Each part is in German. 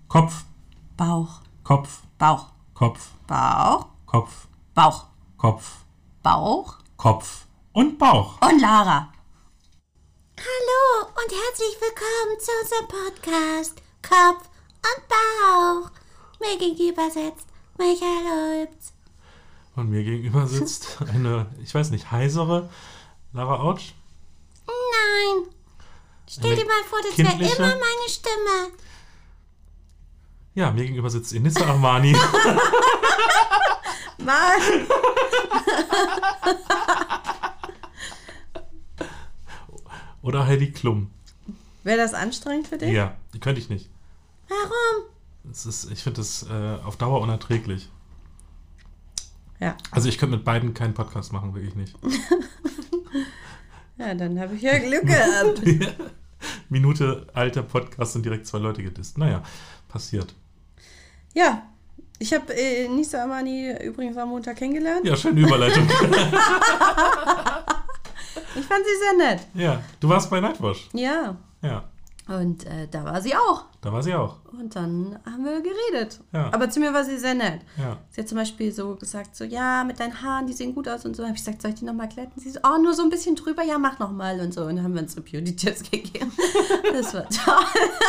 Kopf. Bauch. Kopf. Bauch. Kopf. Bauch. Kopf. Bauch. Kopf. Bauch. Kopf. Und Bauch. Und Lara. Hallo und herzlich willkommen zu unserem Podcast Kopf und Bauch. Mir gegenüber sitzt Michael Lübz. Und mir gegenüber sitzt eine, ich weiß nicht, heisere Lara Autsch. Nein. Stell Eine dir mal vor, das wäre kindliche- immer meine Stimme. Ja, mir gegenüber sitzt Inissa Armani. Mann. Oder Heidi Klum. Wäre das anstrengend für dich? Ja, die könnte ich nicht. Warum? Ich finde das auf Dauer unerträglich. Ja. Also ich könnte mit beiden keinen Podcast machen, wirklich nicht. Ja, dann habe ich ja Glück gehabt. Minute alter Podcast und direkt 2 Leute gedisst. Naja, passiert. Ja, ich habe Nisa Amani übrigens am Montag kennengelernt. Ja, schöne Überleitung. Ich fand sie sehr nett. Ja, du warst bei Nightwash. Ja, Ja, und da war sie auch. da war sie auch. Und dann haben wir geredet. Ja. Aber zu mir war sie sehr nett. Ja. Sie hat zum Beispiel so gesagt, so, ja, mit deinen Haaren, die sehen gut aus und so. Habe ich gesagt, soll ich die nochmal glätten? Sie so, oh, nur so ein bisschen drüber, ja, mach nochmal und so. Und dann haben wir uns so Beauty-Tipps gegeben. Das war toll.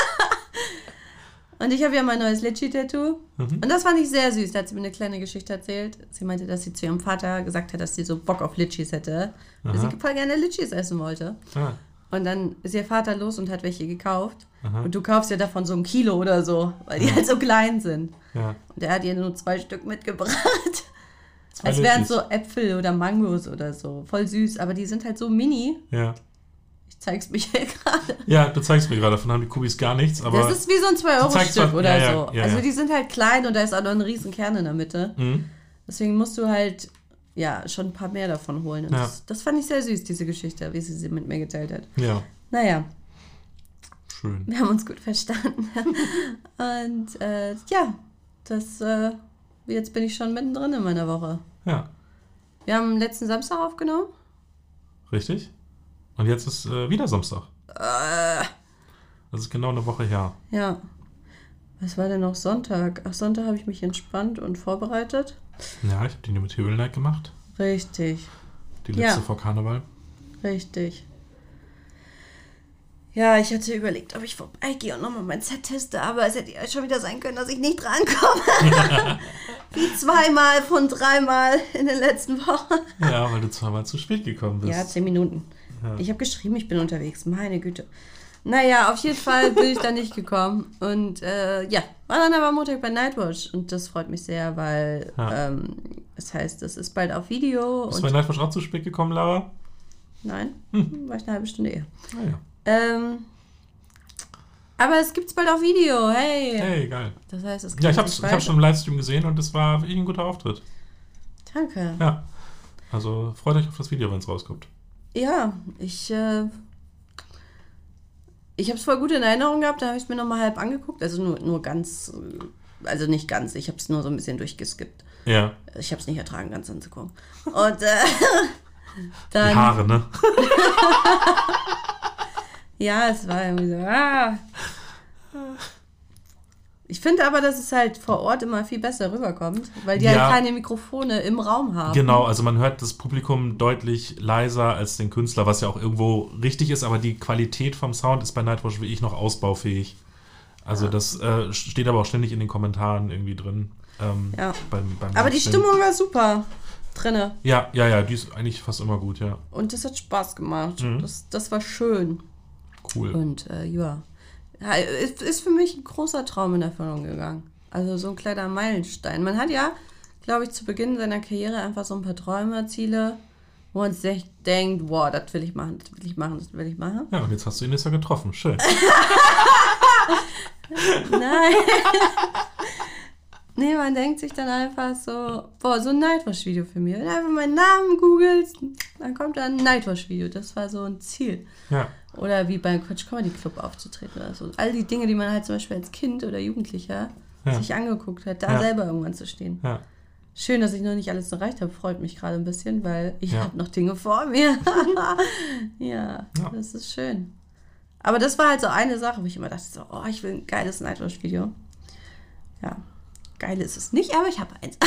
Und ich habe ja mein neues Litchi-Tattoo. Und das fand ich sehr süß. Da hat sie mir eine kleine Geschichte erzählt. Sie meinte, dass sie zu ihrem Vater gesagt hat, dass sie so Bock auf Litchis hätte. Weil sie voll gerne Litchis essen wollte. Ah, Und dann ist ihr Vater los und hat welche gekauft. Und du kaufst ja davon so 1 Kilo oder so, weil die halt so klein sind. ja. Und er hat ihr nur 2 Stück mitgebracht. 2 Als wären Litchis. so Äpfel oder Mangos oder so. Voll süß, aber die sind halt so mini. Ja. Ich zeig's mir hier gerade. Ja, du zeigst mir gerade, davon haben die Kubis gar nichts, aber Das ist wie so ein 2-Euro-Stück zwar- oder ja, so. ja, Also ja. die sind halt klein und da ist auch noch ein riesen Kern in der Mitte. Mhm. Deswegen musst du halt ja schon ein paar mehr davon holen. Und Ja. das fand ich sehr süß, diese Geschichte, wie sie mit mir geteilt hat. Ja, Naja, schön. wir haben uns gut verstanden. Und ja, jetzt bin ich schon mittendrin in meiner Woche. Ja, Wir haben letzten Samstag aufgenommen. richtig. Und jetzt ist wieder Samstag. Das ist genau eine Woche her. Ja. Was war denn noch Sonntag? Ach, Sonntag habe ich mich entspannt und vorbereitet. Ja, ich habe die mit Table Night gemacht. Richtig, Die letzte Ja. vor Karneval. richtig. Ja, ich hatte überlegt, ob ich vorbeigehe und nochmal mein Set teste, aber es hätte ja schon wieder sein können, dass ich nicht drankomme. Wie 2-mal von 3-mal in den letzten Wochen. Ja, weil du 2-mal zu spät gekommen bist. Ja, 10 Minuten. Ja. Ich habe geschrieben, ich bin unterwegs. Meine Güte. Naja, auf jeden Fall bin ich da nicht gekommen. Und ja, war dann aber Montag bei Nightwatch. Und das freut mich sehr, weil Ja. das heißt, es ist bald auf Video. Bist du Und bei Nightwash auch zu spät gekommen, Lara? nein, war ich eine halbe Stunde eher. Ah, ja. Aber es gibt's bald auf Video. Hey. Hey, geil. Das heißt, es Ja, ich geht hab's nicht schon im Livestream gesehen und es war wirklich ein guter Auftritt. Danke. Ja. Also freut euch auf das Video, wenn es rauskommt. Ja, ich habe es voll gut in Erinnerung gehabt, da habe ich es mir nochmal halb angeguckt. Also nur ganz, also nicht ganz, ich habe es nur so ein bisschen durchgeskippt. Ja. Ich habe es nicht ertragen, ganz anzugucken. Und Die dann, Haare, ne? ja, es war irgendwie so, Ich finde aber, dass es halt vor Ort immer viel besser rüberkommt, weil die Ja. halt keine Mikrofone im Raum haben. Genau, also man hört das Publikum deutlich leiser als den Künstler, was ja auch irgendwo richtig ist, aber die Qualität vom Sound ist bei Nightwash wie ich noch ausbaufähig. Also das steht aber auch ständig in den Kommentaren irgendwie drin. Ja. Beim Aber die Livestream. Stimmung war super drinne Ja, die ist eigentlich fast immer gut, ja. und das hat Spaß gemacht. Mhm. Das war schön. Cool. Und ja, ist für mich ein großer Traum in Erfüllung gegangen. Also so ein kleiner Meilenstein. Man hat ja, glaube ich, zu Beginn seiner Karriere einfach so ein paar Träume, Ziele, wo man sich denkt, wow, das will ich machen, das will ich machen, das will ich machen. Ja, und jetzt hast du ihn ja getroffen. Schön. Nein. Nee, man denkt sich dann einfach so, boah, so ein Nightwash-Video für mich. Wenn du einfach meinen Namen googelst, dann kommt da ein Nightwash-Video. Das war so ein Ziel. Ja. Oder wie beim Quatsch Comedy Club aufzutreten oder so. All die Dinge, die man halt zum Beispiel als Kind oder Jugendlicher sich angeguckt hat, da selber irgendwann zu stehen. Ja. Schön, dass ich noch nicht alles erreicht habe, freut mich gerade ein bisschen, weil ich habe noch Dinge vor mir. ja, das ist schön. Aber das war halt so eine Sache, wo ich immer dachte, so, oh, ich will ein geiles Nightwash-Video. Ja, geil ist es nicht, aber ich habe eins.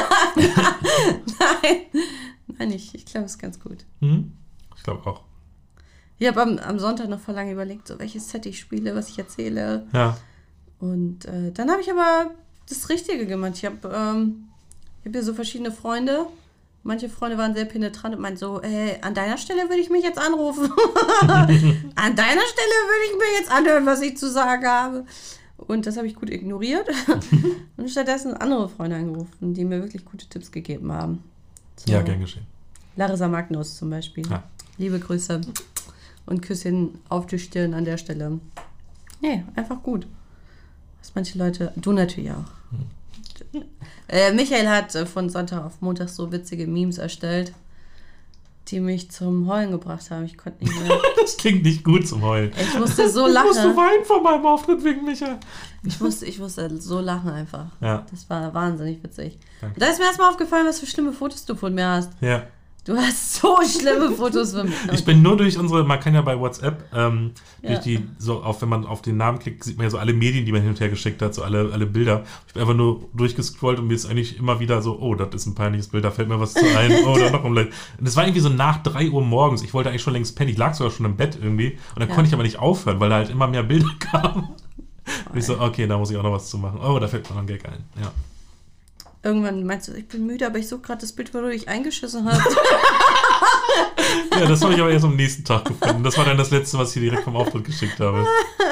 Nein, ich glaube, es ist ganz gut. Ich glaube auch. Ich habe am Sonntag noch vor lange überlegt, so welches Set ich spiele, was ich erzähle. Ja. Und dann habe ich aber das Richtige gemacht. Ich habe hier so verschiedene Freunde. Manche Freunde waren sehr penetrant und meinten so, an deiner Stelle würde ich mich jetzt anrufen. An deiner Stelle würde ich mir jetzt anhören, was ich zu sagen habe. Und das habe ich gut ignoriert. Und stattdessen andere Freunde angerufen, die mir wirklich gute Tipps gegeben haben. So. Ja, gern geschehen. Larissa Magnus zum Beispiel. Ja. Liebe Grüße. Und Küsschen auf die Stirn an der Stelle. Nee, einfach gut. Was manche Leute, du natürlich auch. Michael hat von Sonntag auf Montag so witzige Memes erstellt, die mich zum Heulen gebracht haben. Ich konnte nicht mehr. Das klingt nicht gut zum Heulen. Ich musste so lachen. Ich musste weinen vor meinem Auftritt wegen Michael. Ich musste so lachen einfach. Ja. Das war wahnsinnig witzig. Danke. Und da ist mir erstmal aufgefallen, was für schlimme Fotos du von mir hast. Ja. Du hast so schlimme Fotos von mir. Ich bin nur durch man kann ja bei WhatsApp, durch die, so wenn man auf den Namen klickt, sieht man ja so alle Medien, die man hin und her geschickt hat, so alle Bilder. Ich bin einfach nur durchgescrollt und mir ist eigentlich immer wieder so, oh, das ist ein peinliches Bild, da fällt mir was zu ein, oh, da noch ein Leid. Und das war irgendwie so nach 3 Uhr morgens. Ich wollte eigentlich schon längst pennen, ich lag sogar schon im Bett irgendwie und dann konnte ich aber nicht aufhören, weil da halt immer mehr Bilder kamen. Und ich so, okay, da muss ich auch noch was zu machen. Oh, da fällt mir noch ein Gag ein, ja. Irgendwann meinst du, ich bin müde, aber ich suche gerade das Bild, wo du dich eingeschissen hast. Ja, das habe ich aber erst am nächsten Tag gefunden. Das war dann das Letzte, was ich dir direkt vom Auftritt geschickt habe.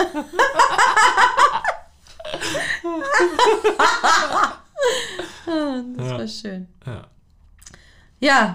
Das war schön. Ja.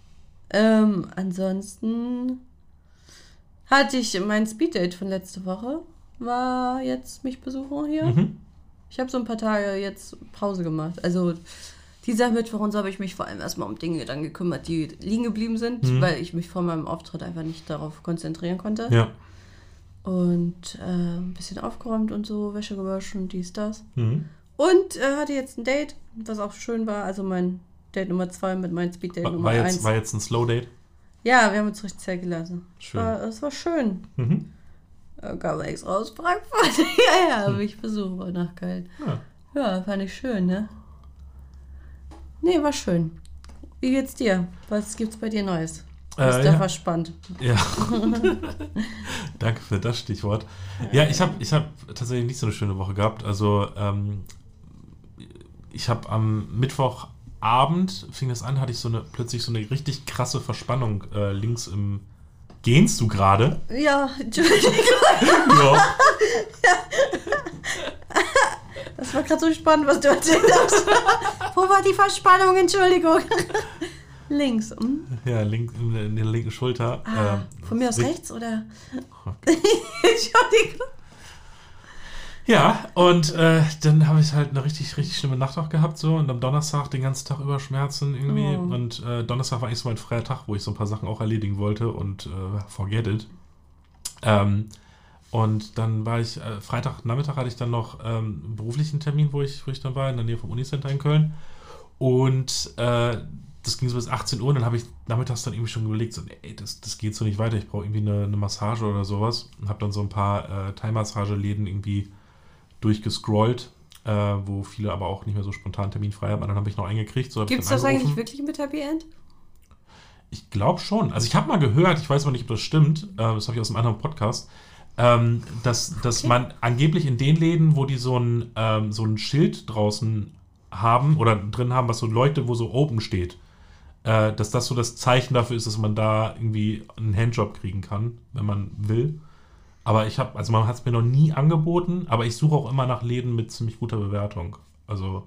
Ansonsten hatte ich mein Speeddate von letzte Woche, war jetzt mich besuchen hier. Ich habe so ein paar Tage jetzt Pause gemacht. Also dieser Mittwoch und so habe ich mich vor allem erstmal um Dinge dann gekümmert, die liegen geblieben sind, weil ich mich vor meinem Auftritt einfach nicht darauf konzentrieren konnte. Ja. Und ein bisschen aufgeräumt und so, Wäsche gewaschen, dies, das. Und hatte jetzt ein Date, was auch schön war. Also mein Date Nummer 2 mit meinem Speeddate Nummer 1. War jetzt ein Slow-Date? Ja, wir haben uns richtig Zeit gelassen. Schön. Es war schön. Kam extra aus Frankfurt. Ja, habe ich besucht nach Köln. Ja, fand ich schön, ne? Nee, war schön. Wie geht's dir? Was gibt's bei dir Neues? Ist ja verspannt. Ja. Danke für das Stichwort. Ja, ich hab tatsächlich nicht so eine schöne Woche gehabt. Also, ich habe am Mittwochabend, fing das an, hatte ich plötzlich so eine richtig krasse Verspannung links im... Gähnst du gerade? Ja, Entschuldigung. Ja. Das war gerade so spannend, was du erzählt hast. Wo war die Verspannung? Entschuldigung. Links. Ja, in der linken Schulter. Von mir aus rechts, oder? Okay. Entschuldigung. Ja, und dann habe ich halt eine richtig, richtig schlimme Nacht auch gehabt so und am Donnerstag den ganzen Tag über Schmerzen irgendwie und Donnerstag war eigentlich so mein freier Tag, wo ich so ein paar Sachen auch erledigen wollte und forget it. Und dann war ich, Freitagnachmittag hatte ich dann noch einen beruflichen Termin, wo ich dann war, in der Nähe vom Unicenter in Köln und das ging so bis 18 Uhr und dann habe ich nachmittags dann irgendwie schon überlegt, so, ey, das geht so nicht weiter, ich brauche irgendwie eine Massage oder sowas und habe dann so ein paar Thai-Massage-Läden irgendwie durchgescrollt, wo viele aber auch nicht mehr so spontan terminfrei haben. Und dann habe ich noch einen gekriegt. So gibt es das eigentlich wirklich mit Happy End? Ich glaube schon. Also ich habe mal gehört, ich weiß aber nicht, ob das stimmt, das habe ich aus einem anderen Podcast, dass man angeblich in den Läden, wo die so ein Schild draußen haben oder drin haben, was so leuchtet, wo so Open steht, dass das so das Zeichen dafür ist, dass man da irgendwie einen Handjob kriegen kann, wenn man will. Aber man hat es mir noch nie angeboten, aber ich suche auch immer nach Läden mit ziemlich guter Bewertung. Also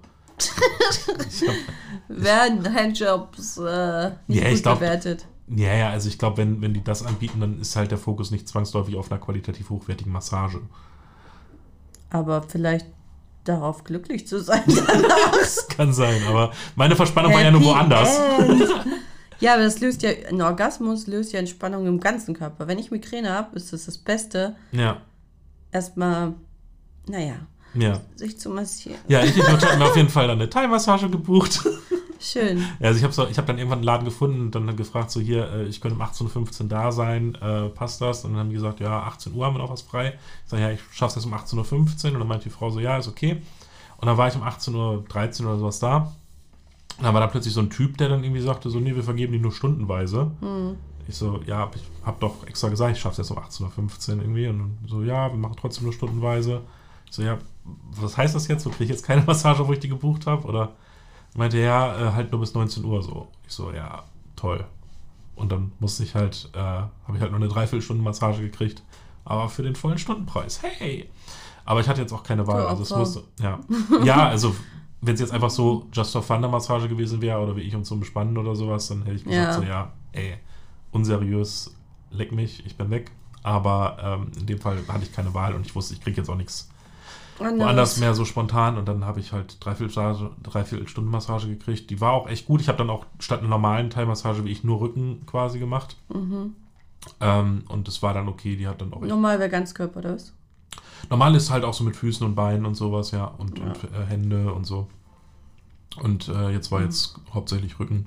werden Handjobs nicht gut bewertet? Ja, also ich glaube, wenn die das anbieten, dann ist halt der Fokus nicht zwangsläufig auf einer qualitativ hochwertigen Massage. Aber vielleicht darauf glücklich zu sein. Das kann sein, aber meine Verspannung war ja nur woanders. Ja, aber ein Orgasmus löst ja Entspannung im ganzen Körper. Wenn ich Migräne habe, ist das Beste. Ja. Erstmal, sich zu massieren. Ja, ich habe mir auf jeden Fall dann eine Thai-Massage gebucht. Schön. Ja, also ich hab dann irgendwann einen Laden gefunden und dann gefragt, so hier, ich könnte um 18.15 Uhr da sein, passt das? Und dann haben die gesagt, ja, 18 Uhr haben wir noch was frei. Ich sage, ja, ich schaffe es um 18.15 Uhr. Und dann meinte die Frau so, ja, ist okay. Und dann war ich um 18:13 Uhr oder sowas da. Und dann war da plötzlich so ein Typ, der dann irgendwie sagte, so, nee, wir vergeben die nur stundenweise. Ich so, ja, ich hab doch extra gesagt, ich schaff's jetzt um 18:15 Uhr irgendwie. Und dann so, ja, wir machen trotzdem nur stundenweise. Ich so, ja, was heißt das jetzt? So, kriege ich jetzt keine Massage, wo ich die gebucht habe? Oder meinte er, halt nur bis 19 Uhr so. Ich so, ja, toll. Und dann musste ich halt, habe ich halt nur eine 3/4 Massage gekriegt. Aber für den vollen Stundenpreis. Hey! Aber ich hatte jetzt auch keine Wahl. Also es musste, ja, also wenn es jetzt einfach so Just for Fun Massage gewesen wäre oder wie ich und zum Bespannen oder sowas, dann hätte ich gesagt, so ja, ey, unseriös, leck mich, ich bin weg. Aber in dem Fall hatte ich keine Wahl und ich wusste, ich kriege jetzt auch nichts woanders mehr so spontan. Und dann habe ich halt 3/4 Massage gekriegt. Die war auch echt gut. Ich habe dann auch statt einer normalen Thai-Massage wie ich nur Rücken quasi gemacht. Und das war dann okay. Die hat dann auch echt... Normal wäre Ganzkörper, oder was? Normal ist halt auch so mit Füßen und Beinen und sowas, ja. Und Hände und so. Und jetzt war jetzt hauptsächlich Rücken.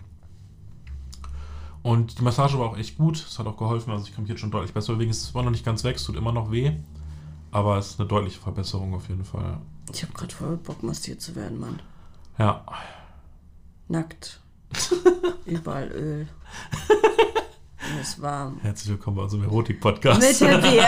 Und die Massage war auch echt gut. Es hat auch geholfen. Also ich kann mich jetzt schon deutlich besser bewegen. Es war noch nicht ganz weg. Es tut immer noch weh. Aber es ist eine deutliche Verbesserung auf jeden Fall. Ich habe gerade voll Bock, massiert zu werden, Mann. Ja. Nackt. Überall Öl. Es ist warm. Herzlich willkommen bei unserem Erotik-Podcast. Mit der Bier.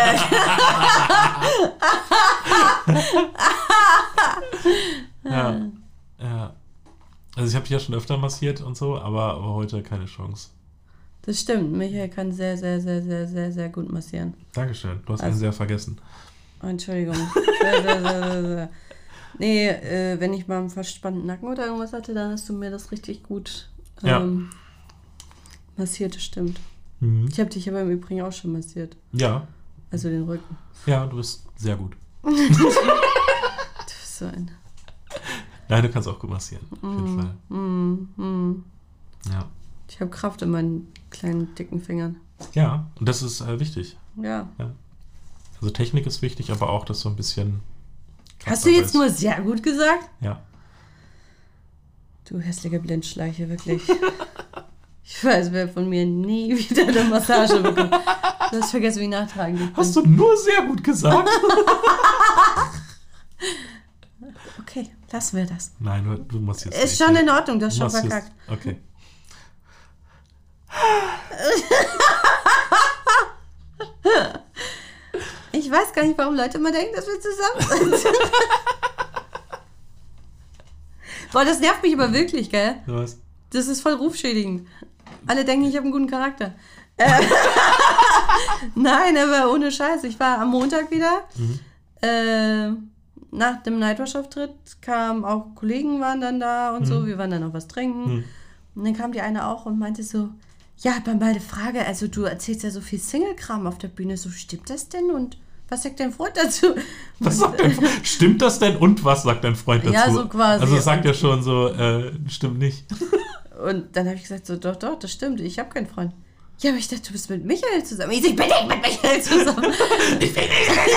Ja. Also ich habe dich ja schon öfter massiert und so, aber heute keine Chance. Das stimmt. Michael kann sehr, sehr, sehr, sehr, sehr, sehr gut massieren. Dankeschön. Du hast ihn sehr vergessen. Entschuldigung. Sehr, sehr, sehr, sehr. Nee, wenn ich mal einen verspannten Nacken oder irgendwas hatte, dann hast du mir das richtig gut massiert, das stimmt. Ich habe dich aber im Übrigen auch schon massiert. Ja. Also den Rücken. Ja, du bist sehr gut. Du bist so ein... Nein, du kannst auch gut massieren. Auf jeden Fall. Ja. Ich habe Kraft in meinen kleinen, dicken Fingern. Ja, und das ist wichtig. Ja. Also Technik ist wichtig, aber auch, dass so ein bisschen... Hast du jetzt nur sehr gut gesagt? Ja. Du hässliche Blindschleiche, wirklich. Ich weiß, wer von mir nie wieder eine Massage bekommt. Du hast vergessen, wie nachtragend ich bin. Hast du nur sehr gut gesagt? Okay, lassen wir das. Nein, du musst jetzt... Ist schon in Ordnung, du hast schon verkackt. Okay. Ich weiß gar nicht, warum Leute immer denken, dass wir zusammen sind. Boah, das nervt mich aber wirklich, gell? Was? Das ist voll rufschädigend. Alle denken, ich habe einen guten Charakter. Nein, aber ohne Scheiß. Ich war am Montag wieder. Nach dem Nightwash-Auftritt kamen auch Kollegen, waren dann da und so. Wir waren dann noch was trinken. Und dann kam die eine auch und meinte so, ja, aber mal eine Frage, also du erzählst ja so viel Single-Kram auf der Bühne, so stimmt das denn? Und was sagt dein Freund dazu? Was sagt dein Freund? Stimmt das denn? Und was sagt dein Freund dazu? Ja, so quasi. Also es sagt ja schon so, stimmt nicht. Und dann habe ich gesagt, so, doch, das stimmt, ich habe keinen Freund. Ja, aber ich dachte, du bist mit Michael zusammen. Ich bin nicht mit Michael zusammen. Ich bin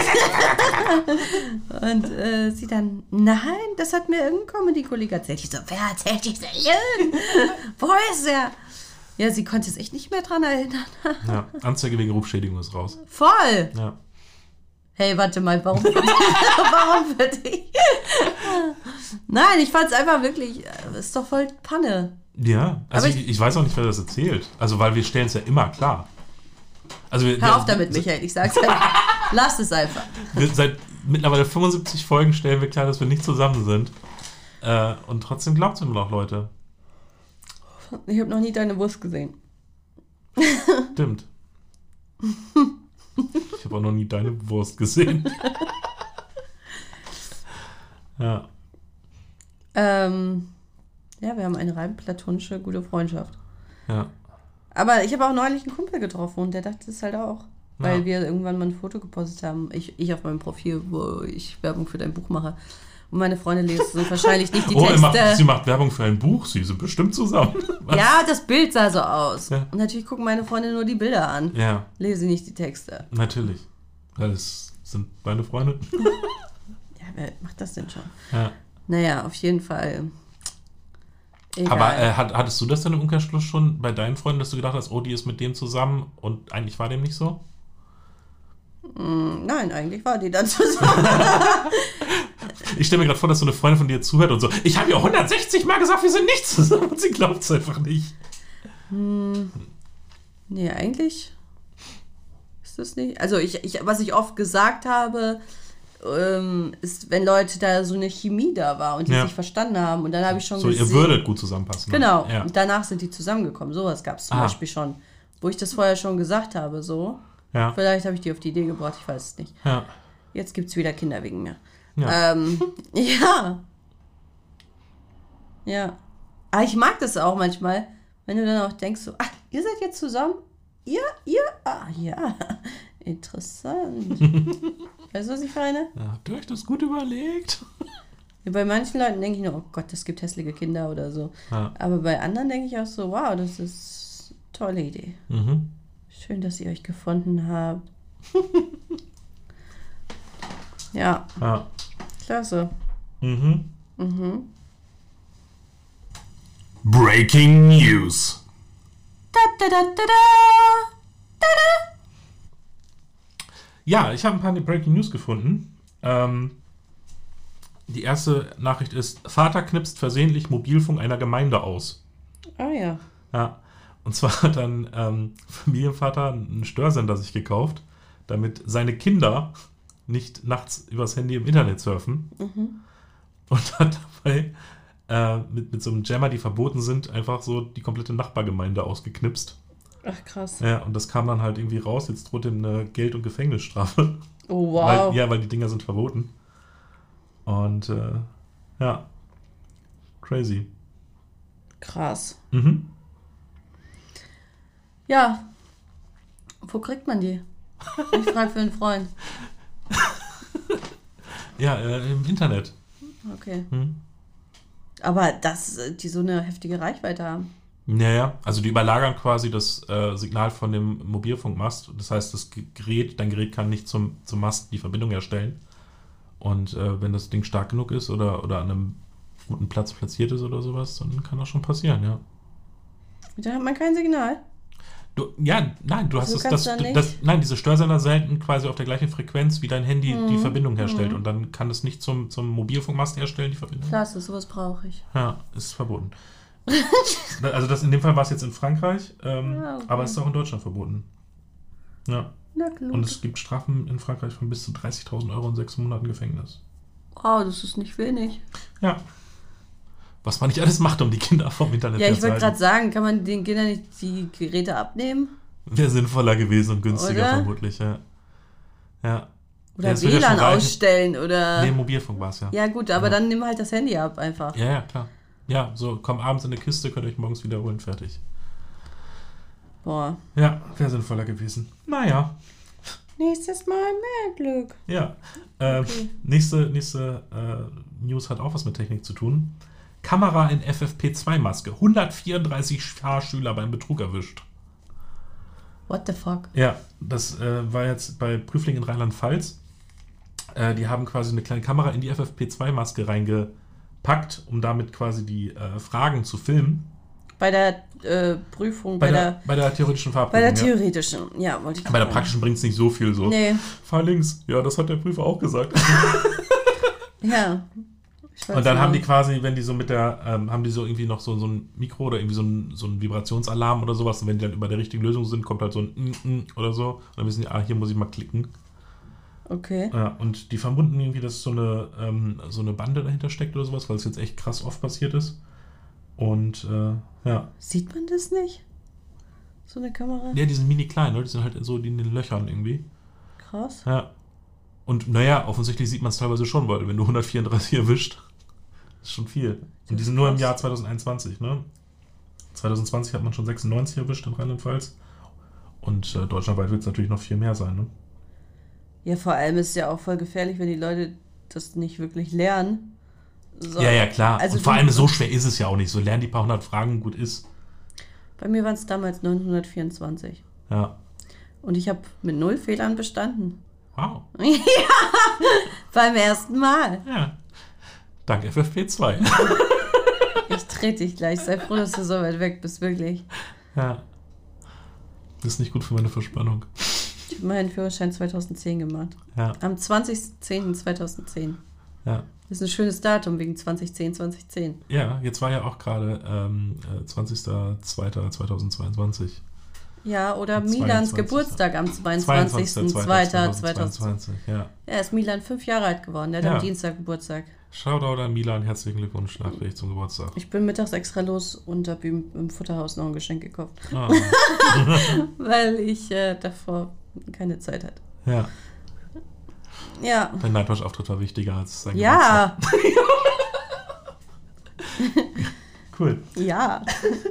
nicht. Und sie dann, nein, das hat mir irgendein Comedy-Kollege erzählt. Ich so, wer erzählt diese Lügen? Wo ist er? Ja, sie konnte es echt nicht mehr dran erinnern. Ja, Anzeige wegen Rufschädigung ist raus. Voll. Ja. Hey, warte mal, warum für dich? Nein, ich fand es einfach wirklich, ist doch voll Panne. Ja, also ich weiß auch nicht, wer das erzählt. Also, weil wir stellen es ja immer klar. Also Hör auf damit, Michael, ich sag's einfach. Lass es einfach. Seit mittlerweile 75 Folgen stellen wir klar, dass wir nicht zusammen sind. Und trotzdem glaubt es immer noch Leute. Ich habe noch nie deine Wurst gesehen. Stimmt. Ich habe auch noch nie deine Wurst gesehen. Ja. Ja, wir haben eine rein platonische, gute Freundschaft. Ja. Aber ich habe auch neulich einen Kumpel getroffen und der dachte es halt auch. Weil wir irgendwann mal ein Foto gepostet haben. Ich auf meinem Profil, wo ich Werbung für dein Buch mache. Und meine Freunde lesen wahrscheinlich nicht die Texte. Sie macht Werbung für ein Buch, sie sind bestimmt zusammen. Was? Ja, das Bild sah so aus. Ja. Und natürlich gucken meine Freunde nur die Bilder an. Ja. Lesen nicht die Texte. Natürlich. Weil es sind deine Freunde. Ja, wer macht das denn schon? Ja. Naja, auf jeden Fall. Egal. Aber hattest du das dann im Umkehrschluss schon bei deinen Freunden, dass du gedacht hast, oh, die ist mit dem zusammen und eigentlich war dem nicht so? Nein, eigentlich war die dann zusammen. Ich stelle mir gerade vor, dass so eine Freundin von dir zuhört und so, ich habe ihr 160 Mal gesagt, wir sind nicht zusammen und sie glaubt es einfach nicht. Nee, eigentlich ist das nicht. Also was ich oft gesagt habe, ist, wenn Leute da so eine Chemie da war und die sich verstanden haben. Und dann habe ich schon so, ihr würdet gut zusammenpassen. Genau. Ja. Und danach sind die zusammengekommen. Sowas gab es zum Beispiel schon. Wo ich das vorher schon gesagt habe, so. Ja. Vielleicht habe ich die auf die Idee gebracht, ich weiß es nicht. Ja. Jetzt gibt es wieder Kinder wegen mir. Ja. Ja. Ja. Aber ich mag das auch manchmal, wenn du dann auch denkst, so, ihr seid jetzt zusammen? Ihr? Ja. Interessant. Weißt du, was ich meine? Ja, habt ihr euch das gut überlegt? Ja, bei manchen Leuten denke ich nur, oh Gott, das gibt hässliche Kinder oder so. Ja. Aber bei anderen denke ich auch so, wow, das ist eine tolle Idee. Mhm. Schön, dass ihr euch gefunden habt. Ja. Klasse. Breaking News. Ja, ich habe ein paar Breaking News gefunden. Die erste Nachricht ist, Vater knipst versehentlich Mobilfunk einer Gemeinde aus. Ah ja. Ja, und zwar hat dann Familienvater einen Störsender sich gekauft, damit seine Kinder nicht nachts übers Handy im Internet surfen. Und hat dabei mit so einem Jammer, die verboten sind, einfach so die komplette Nachbargemeinde ausgeknipst. Ach, krass. Ja, und das kam dann halt irgendwie raus. Jetzt droht ihm eine Geld- und Gefängnisstrafe. Oh, wow. Weil die Dinger sind verboten. Und ja, crazy. Krass. Mhm. Ja. Wo kriegt man die? Ich frage für einen Freund. Ja, im Internet. Okay. Aber dass die so eine heftige Reichweite haben. Naja, also die überlagern quasi das Signal von dem Mobilfunkmast. Das heißt, dein Gerät kann nicht zum Mast die Verbindung herstellen. Und wenn das Ding stark genug ist oder an einem guten Platz platziert ist oder sowas, dann kann das schon passieren, ja. Da hat man kein Signal. Diese Störsender senden quasi auf der gleichen Frequenz, wie dein Handy die Verbindung herstellt. Und dann kann es nicht zum Mobilfunkmast herstellen, die Verbindung. Klasse, sowas brauche ich. Ja, ist verboten. Also in dem Fall war es jetzt in Frankreich, okay. Aber es ist auch in Deutschland verboten. Ja. Na klar. Und es gibt Strafen in Frankreich von bis zu 30.000 Euro und 6 Monaten Gefängnis. Wow, das ist nicht wenig. Ja. Was man nicht alles macht, um die Kinder vom Internet fernzuhalten. Ja, ich wollte gerade sagen, kann man den Kindern nicht die Geräte abnehmen? Wäre sinnvoller gewesen und günstiger vermutlich, ja. Oder WLAN ausstellen oder... Nee, Mobilfunk war es ja. Ja gut, aber dann nimm halt das Handy ab einfach. Ja, klar. Ja, so, komm abends in eine Kiste, könnt ihr euch morgens wiederholen, fertig. Boah. Ja, wäre sinnvoller gewesen. Naja. Nächstes Mal mehr Glück. Ja. Okay. Nächste News hat auch was mit Technik zu tun. Kamera in FFP2-Maske. 134 Fahrschüler beim Betrug erwischt. What the fuck? Ja, das war jetzt bei Prüfling in Rheinland-Pfalz. Die haben quasi eine kleine Kamera in die FFP2-Maske reingepackt, um damit quasi die Fragen zu filmen. Bei der Prüfung, bei der theoretischen Fahrprüfung. Bei der theoretischen, ja, wollte ich sagen. Bei der praktischen bringt es nicht so viel so. Nee. Fahr links. Ja, das hat der Prüfer auch gesagt. Ja. Und dann haben die quasi, wenn die so mit der, haben die so irgendwie noch so ein Mikro oder irgendwie so ein Vibrationsalarm oder sowas. Und wenn die dann über der richtigen Lösung sind, kommt halt so ein oder so. Und dann wissen die, hier muss ich mal klicken. Okay. Ja, und die vermuten irgendwie, dass so eine Bande dahinter steckt oder sowas, weil es jetzt echt krass oft passiert ist. Und, ja. Sieht man das nicht? So eine Kamera? Ja, die sind mini klein, ne? Die sind halt so in den Löchern irgendwie. Krass. Ja. Und naja, offensichtlich sieht man es teilweise schon, weil wenn du 134 erwischt, ist schon viel. Und die sind nur im Jahr 2021, ne? 2020 hat man schon 96 erwischt in Rheinland-Pfalz. Und deutschlandweit wird es natürlich noch viel mehr sein, ne? Ja, vor allem ist es ja auch voll gefährlich, wenn die Leute das nicht wirklich lernen. So. Ja, klar. Also und vor allem so schwer ist es ja auch nicht. So lernen die paar hundert Fragen, gut ist. Bei mir waren es damals 924. Ja. Und ich habe mit 0 Fehlern bestanden. Wow. Ja, beim ersten Mal. Ja. Dank FFP2. Ich trete dich gleich. Sei froh, dass du so weit weg bist, wirklich. Ja. Das ist nicht gut für meine Verspannung. Ich habe meinen Führerschein 2010 gemacht. Ja. Am 20.10.2010. Ja. Das ist ein schönes Datum wegen 2010. Ja, jetzt war ja auch gerade 20.02.2022. Ja, oder Milans 22. Geburtstag am 22.02.2022. Ja. Er ist Milan 5 Jahre alt geworden. Der hat am Dienstag Geburtstag. Shoutout an Milan, herzlichen Glückwunsch nachträglich zum Geburtstag. Ich bin mittags extra los und habe ihm im Futterhaus noch ein Geschenk gekauft. Ah. Weil ich davor keine Zeit hatte. Ja. Ja. Dein Nightwatch-Auftritt war wichtiger als sein Ja. Cool. Ja.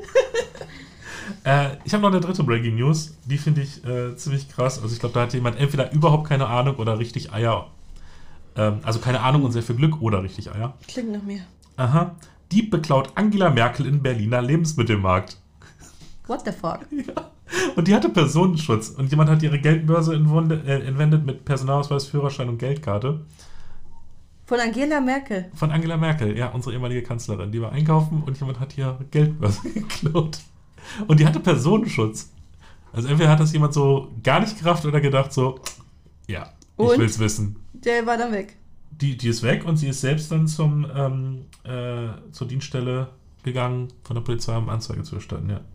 Ich habe noch eine dritte Breaking News. Die finde ich ziemlich krass. Also ich glaube, da hat jemand entweder überhaupt keine Ahnung oder richtig Eier. Also keine Ahnung und sehr viel Glück oder richtig Eier. Klingt nach mir. Aha. Dieb beklaut Angela Merkel in Berliner Lebensmittelmarkt. What the fuck? Ja. Und die hatte Personenschutz. Und jemand hat ihre Geldbörse entwendet mit Personalausweis, Führerschein und Geldkarte. Von Angela Merkel. Von Angela Merkel, ja, unsere ehemalige Kanzlerin. Die war einkaufen und jemand hat ihre Geldbörse geklaut. Und die hatte Personenschutz. Also entweder hat das jemand so gar nicht gerafft oder gedacht so, ja, ich will's wissen. Der war dann weg. Die ist weg und sie ist selbst dann zur Dienststelle gegangen von der Polizei, um Anzeige zu erstatten, ja.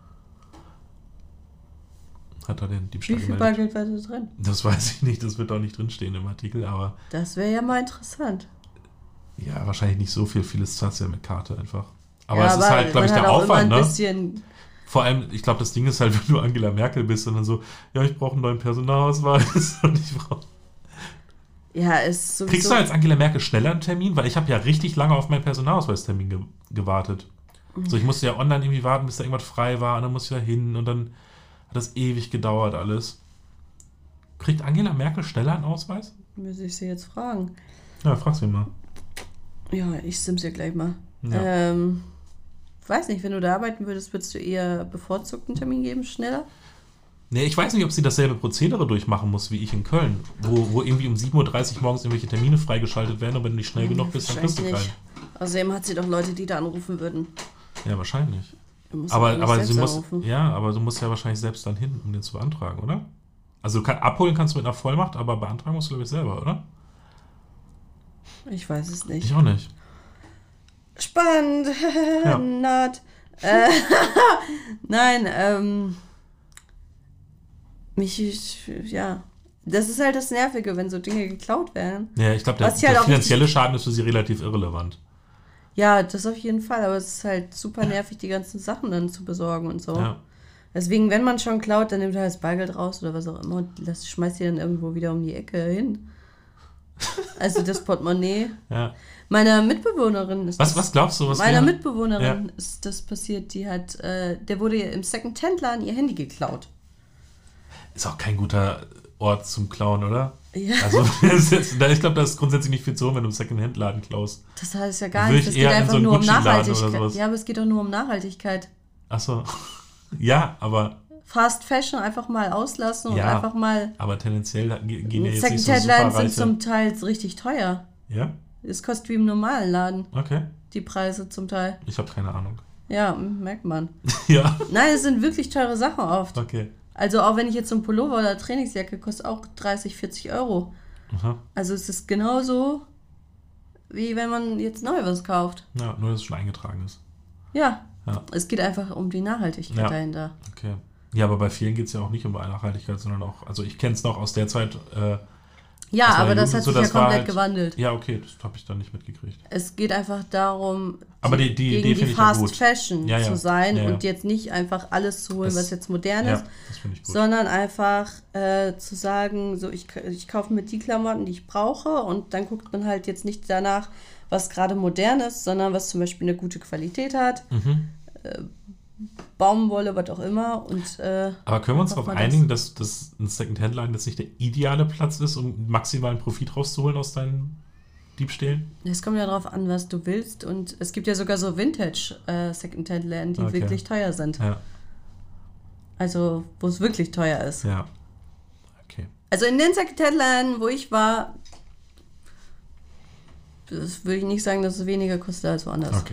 Hat er den Diebstahl Wie viel gemeldet. Bargeld war da drin? Das weiß ich nicht, das wird auch nicht drinstehen im Artikel, aber Das wäre ja mal interessant. ja, wahrscheinlich nicht so viel. Vieles zahlst du ja mit Karte einfach. Aber ja, es ist halt, glaube ich, man der hat auch Aufwand, immer ein ne? bisschen Vor allem, ich glaube, das Ding ist halt, wenn du Angela Merkel bist und dann so, ja, ich brauche einen neuen Personalausweis und ich brauche... Ja, ist sowieso... Kriegst du als Angela Merkel schneller einen Termin? Weil ich habe ja richtig lange auf meinen Personalausweistermin gewartet. So, ich musste ja online irgendwie warten, bis da irgendwas frei war und dann musste ich da hin und dann hat das ewig gedauert alles. Kriegt Angela Merkel schneller einen Ausweis? Muss ich sie jetzt fragen. Ja, frag sie mal. Ja, ich sims ihr gleich mal. Ja. Weiß nicht, wenn du da arbeiten würdest, würdest du eher bevorzugten Termin geben, schneller? Nee, ich weiß nicht, ob sie dasselbe Prozedere durchmachen muss wie ich in Köln, wo irgendwie um 7.30 Uhr morgens irgendwelche Termine freigeschaltet werden und wenn du nicht schnell genug bist, dann kriegst du keinen. Außerdem hat sie doch Leute, die da anrufen würden. Ja, wahrscheinlich. Du musst Aber selbst sie muss, anrufen. ja, aber du musst ja wahrscheinlich selbst dann hin, um den zu beantragen, oder? Also abholen kannst du mit einer Vollmacht, aber beantragen musst du, glaube ich, selber, oder? Ich weiß es nicht. Ich auch nicht. Spannend. Ja. Not. Nein, ja. Das ist halt das Nervige, wenn so Dinge geklaut werden. Ja, ich glaube, der halt auch finanzielle Schaden ist für sie relativ irrelevant. Ja, das auf jeden Fall, aber es ist halt super nervig, die ganzen Sachen dann zu besorgen und so. Ja. Deswegen, wenn man schon klaut, dann nimmt er das Bargeld raus oder was auch immer und schmeißt die dann irgendwo wieder um die Ecke hin. Also das Portemonnaie. Ja. Meiner Mitbewohnerin ist Was glaubst du, was Meiner wäre? Mitbewohnerin ist das passiert, die hat, der wurde im Second-Hand-Laden ihr Handy geklaut. Ist auch kein guter Ort zum Klauen, oder? Ja. Also, ich glaube, da ist grundsätzlich nicht viel zu holen, wenn du im Second-Hand-Laden klaust. Das heißt ja gar Würde nicht, ich es geht eher in einfach so einen nur um Gucci-Laden oder Nachhaltigkeit. sowas. Ja, aber es geht doch nur um Nachhaltigkeit. Achso. Ja, aber Fast Fashion einfach mal auslassen und Ja. einfach mal... Aber tendenziell gehen ja jetzt nicht so Second-Hand-Laden sind superreiche... zum Teil richtig teuer. Ja? Es kostet wie im normalen Laden, Okay. die Preise zum Teil. Ich habe keine Ahnung. Ja, merkt man. Ja. Nein, es sind wirklich teure Sachen oft. Okay. Also auch wenn ich jetzt so ein Pullover oder Trainingsjacke, kostet auch 30, 40 Euro. Aha. Also es ist genauso, wie wenn man jetzt neu was kauft. Ja, nur, dass es schon eingetragen ist. Ja, Ja. es geht einfach um die Nachhaltigkeit Ja. dahinter. Okay. Ja, aber bei vielen geht es ja auch nicht um Nachhaltigkeit, sondern auch... Also ich kenne es noch aus der Zeit... Ja, aus meiner aber das Jugend hat so, sich ja das war komplett halt- gewandelt. Ja, okay, das habe ich dann nicht mitgekriegt. Es geht einfach darum, Aber die Idee gegen finde die ich ja Fast gut. Fashion Ja, ja. zu sein Ja, ja. und jetzt nicht einfach alles zu holen, Das- was jetzt modern Ja, ist, das finde ich gut. sondern einfach zu sagen, so ich kaufe mir die Klamotten, die ich brauche und dann guckt man halt jetzt nicht danach, was gerade modern ist, sondern was zum Beispiel eine gute Qualität hat, Baumwolle, was auch immer. Und Aber können wir uns Macht darauf man einigen, dass ein Second-Hand-Laden jetzt nicht der ideale Platz ist, um maximalen Profit rauszuholen aus deinen Diebstählen? es kommt ja darauf an, was du willst und es gibt ja sogar so Vintage Second-Hand-Läden, die Okay. wirklich teuer sind. Ja, Also, wo es wirklich teuer ist. ja. Okay. Also in den Second-Hand-Läden, wo ich war, das würde ich nicht sagen, dass es weniger kostet als woanders. Okay.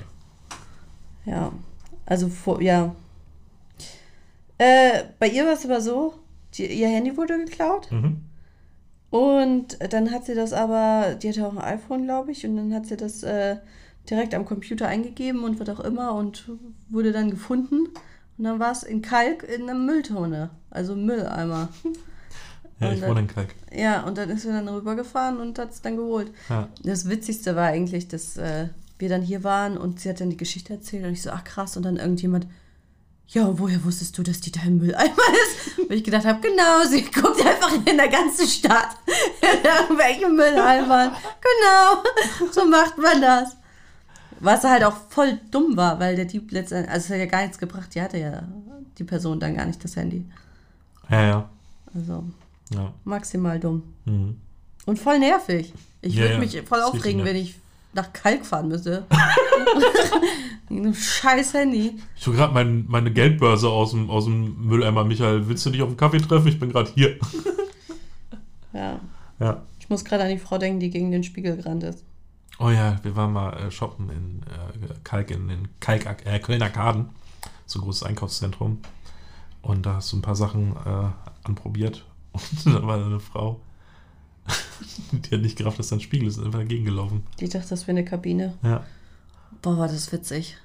Ja, also ja. Bei ihr war es aber so, ihr Handy wurde geklaut. Mhm. Und dann hat sie das aber, die hatte auch ein iPhone, glaube ich, und dann hat sie das direkt am Computer eingegeben und was auch immer und wurde dann gefunden. Und dann war es in Kalk in einer Mülltonne, also Mülleimer. Ja, Und ich dann- wohne in Kalk. Ja, und dann ist sie dann rübergefahren und hat es dann geholt. Ja. Das Witzigste war eigentlich, dass wir dann hier waren und sie hat dann die Geschichte erzählt und ich so, ach krass, und dann irgendjemand, ja, woher wusstest du, dass die da im Mülleimer ist? Und ich gedacht habe, genau, sie guckt einfach in der ganzen Stadt, in irgendwelchen Mülleimern. Genau, so macht man das. Was halt auch voll dumm war, weil der Dieb letztendlich, also es hat ja gar nichts gebracht, die hatte ja die Person dann gar nicht das Handy. Ja. Also Ja. maximal dumm. Mhm. Und voll nervig. Ich Ja, würde ja, mich voll ist aufregen, richtig wenn ich nach Kalk fahren müsste. Mit einem scheiß Handy. Ich hole gerade meine Geldbörse aus dem Mülleimer. Michael, willst du dich auf einen Kaffee treffen? Ich bin gerade hier. Ja. Ja. Ich muss gerade an die Frau denken, die gegen den Spiegel gerannt ist. Oh ja, wir waren mal shoppen in Kalk, in Kölner Kaden. So ein großes Einkaufszentrum. Und da hast du ein paar Sachen anprobiert. Und da war eine Frau, die hat nicht gerafft, dass da ein Spiegel ist, ist einfach dagegen gelaufen. Die dachte, das wäre eine Kabine. Ja. Boah, war das witzig.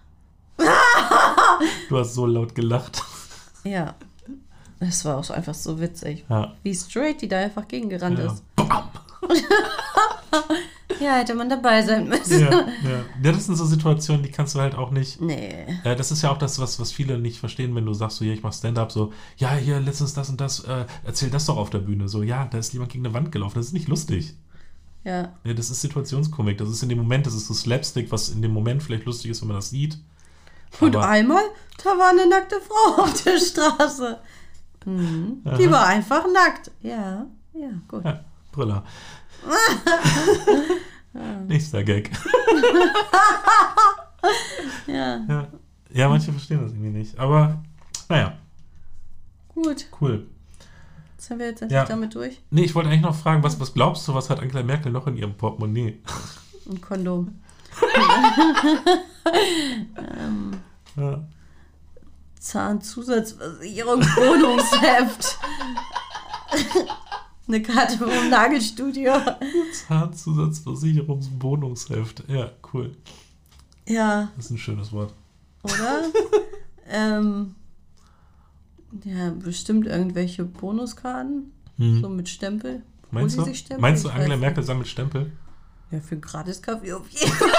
Du hast so laut gelacht. Ja. Es war auch einfach so witzig. Ja. Wie straight die da einfach gegengerannt Ja. ist. Bam! Ja, hätte man dabei sein müssen. Ja. Das sind so Situationen, die kannst du halt auch nicht. Nee. Das ist ja auch das, was viele nicht verstehen, wenn du sagst, so, ja, ich mach Stand-up, so, ja, hier, letztens das und das, erzähl das doch auf der Bühne. So, ja, da ist jemand gegen eine Wand gelaufen, das ist nicht lustig. Ja. Ja, das ist Situationskomik, das ist in dem Moment, das ist so Slapstick, was in dem Moment vielleicht lustig ist, wenn man das sieht. Und Aber- einmal, da war eine nackte Frau auf der Straße. Die war einfach nackt. Ja, gut. Ja, Brüller. Nächster Gag. Ja, Ja, manche verstehen das irgendwie nicht. Aber, naja, gut. cool. Sind wir jetzt endlich Ja. damit durch? Nee, ich wollte eigentlich noch fragen, was glaubst du, was hat Angela Merkel noch in ihrem Portemonnaie? Ein Kondom. Ja. Zahnzusatzversicherung, Wohnungsheft. Eine Karte vom Nagelstudio. Zahnzusatzversicherungswohnungsheft. Ja, cool. Ja, Das ist ein schönes Wort. oder? Ja, bestimmt irgendwelche Bonuskarten. So mit Stempel. Wo Meinst die du? sich stempeln? Meinst du, Ich Angela weiß Merkel sammelt Stempel? Ja, für einen Gratis-Kaffee auf jeden Fall.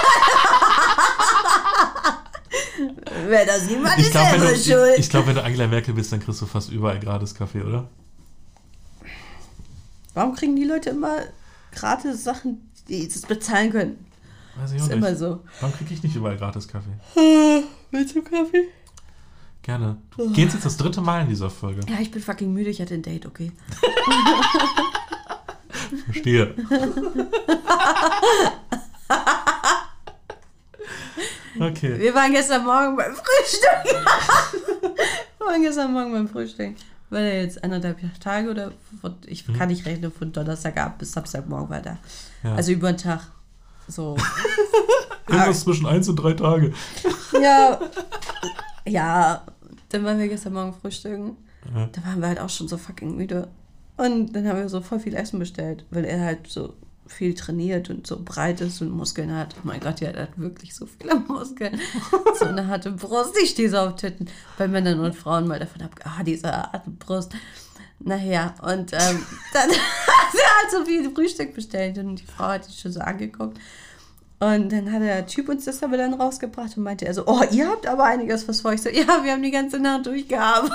Wer das niemand ist, selber schuld. Ich glaube, wenn du Angela Merkel bist, dann kriegst du fast überall gratis Kaffee, oder? Warum kriegen die Leute immer gratis Sachen, die es bezahlen können? Weiß ich auch Ist nicht. immer so. Warum kriege ich nicht überall gratis Kaffee? Willst du Kaffee? Gerne. Du gehst jetzt das 3. Mal in dieser Folge. Ja, ich bin fucking müde, ich hatte ein Date, okay. Verstehe. Okay. Wir waren gestern Morgen beim Frühstück. War der jetzt 1,5 Tage oder ich kann nicht rechnen, von Donnerstagabend bis Samstagmorgen war da. Ja. Also über den Tag. So. Irgendwas zwischen 1 und 3 Tage. Ja, dann waren wir gestern Morgen frühstücken. Ja. Da waren wir halt auch schon so fucking müde. Und dann haben wir so voll viel Essen bestellt, weil er halt so viel trainiert und so breit ist und Muskeln hat. Oh mein Gott, er hat wirklich so viele Muskeln. So eine harte Brust, ich stehe so auf Titten. Bei Männern und Frauen mal davon ab, diese harte Brust. Naja, und dann hat er halt so viel Frühstück bestellt und die Frau hat ihn schon so angeguckt. Und dann hat der Typ uns das aber dann rausgebracht und meinte er so, oh, ihr habt aber einiges was vor. Ich so, ja, wir haben die ganze Nacht durchgearbeitet.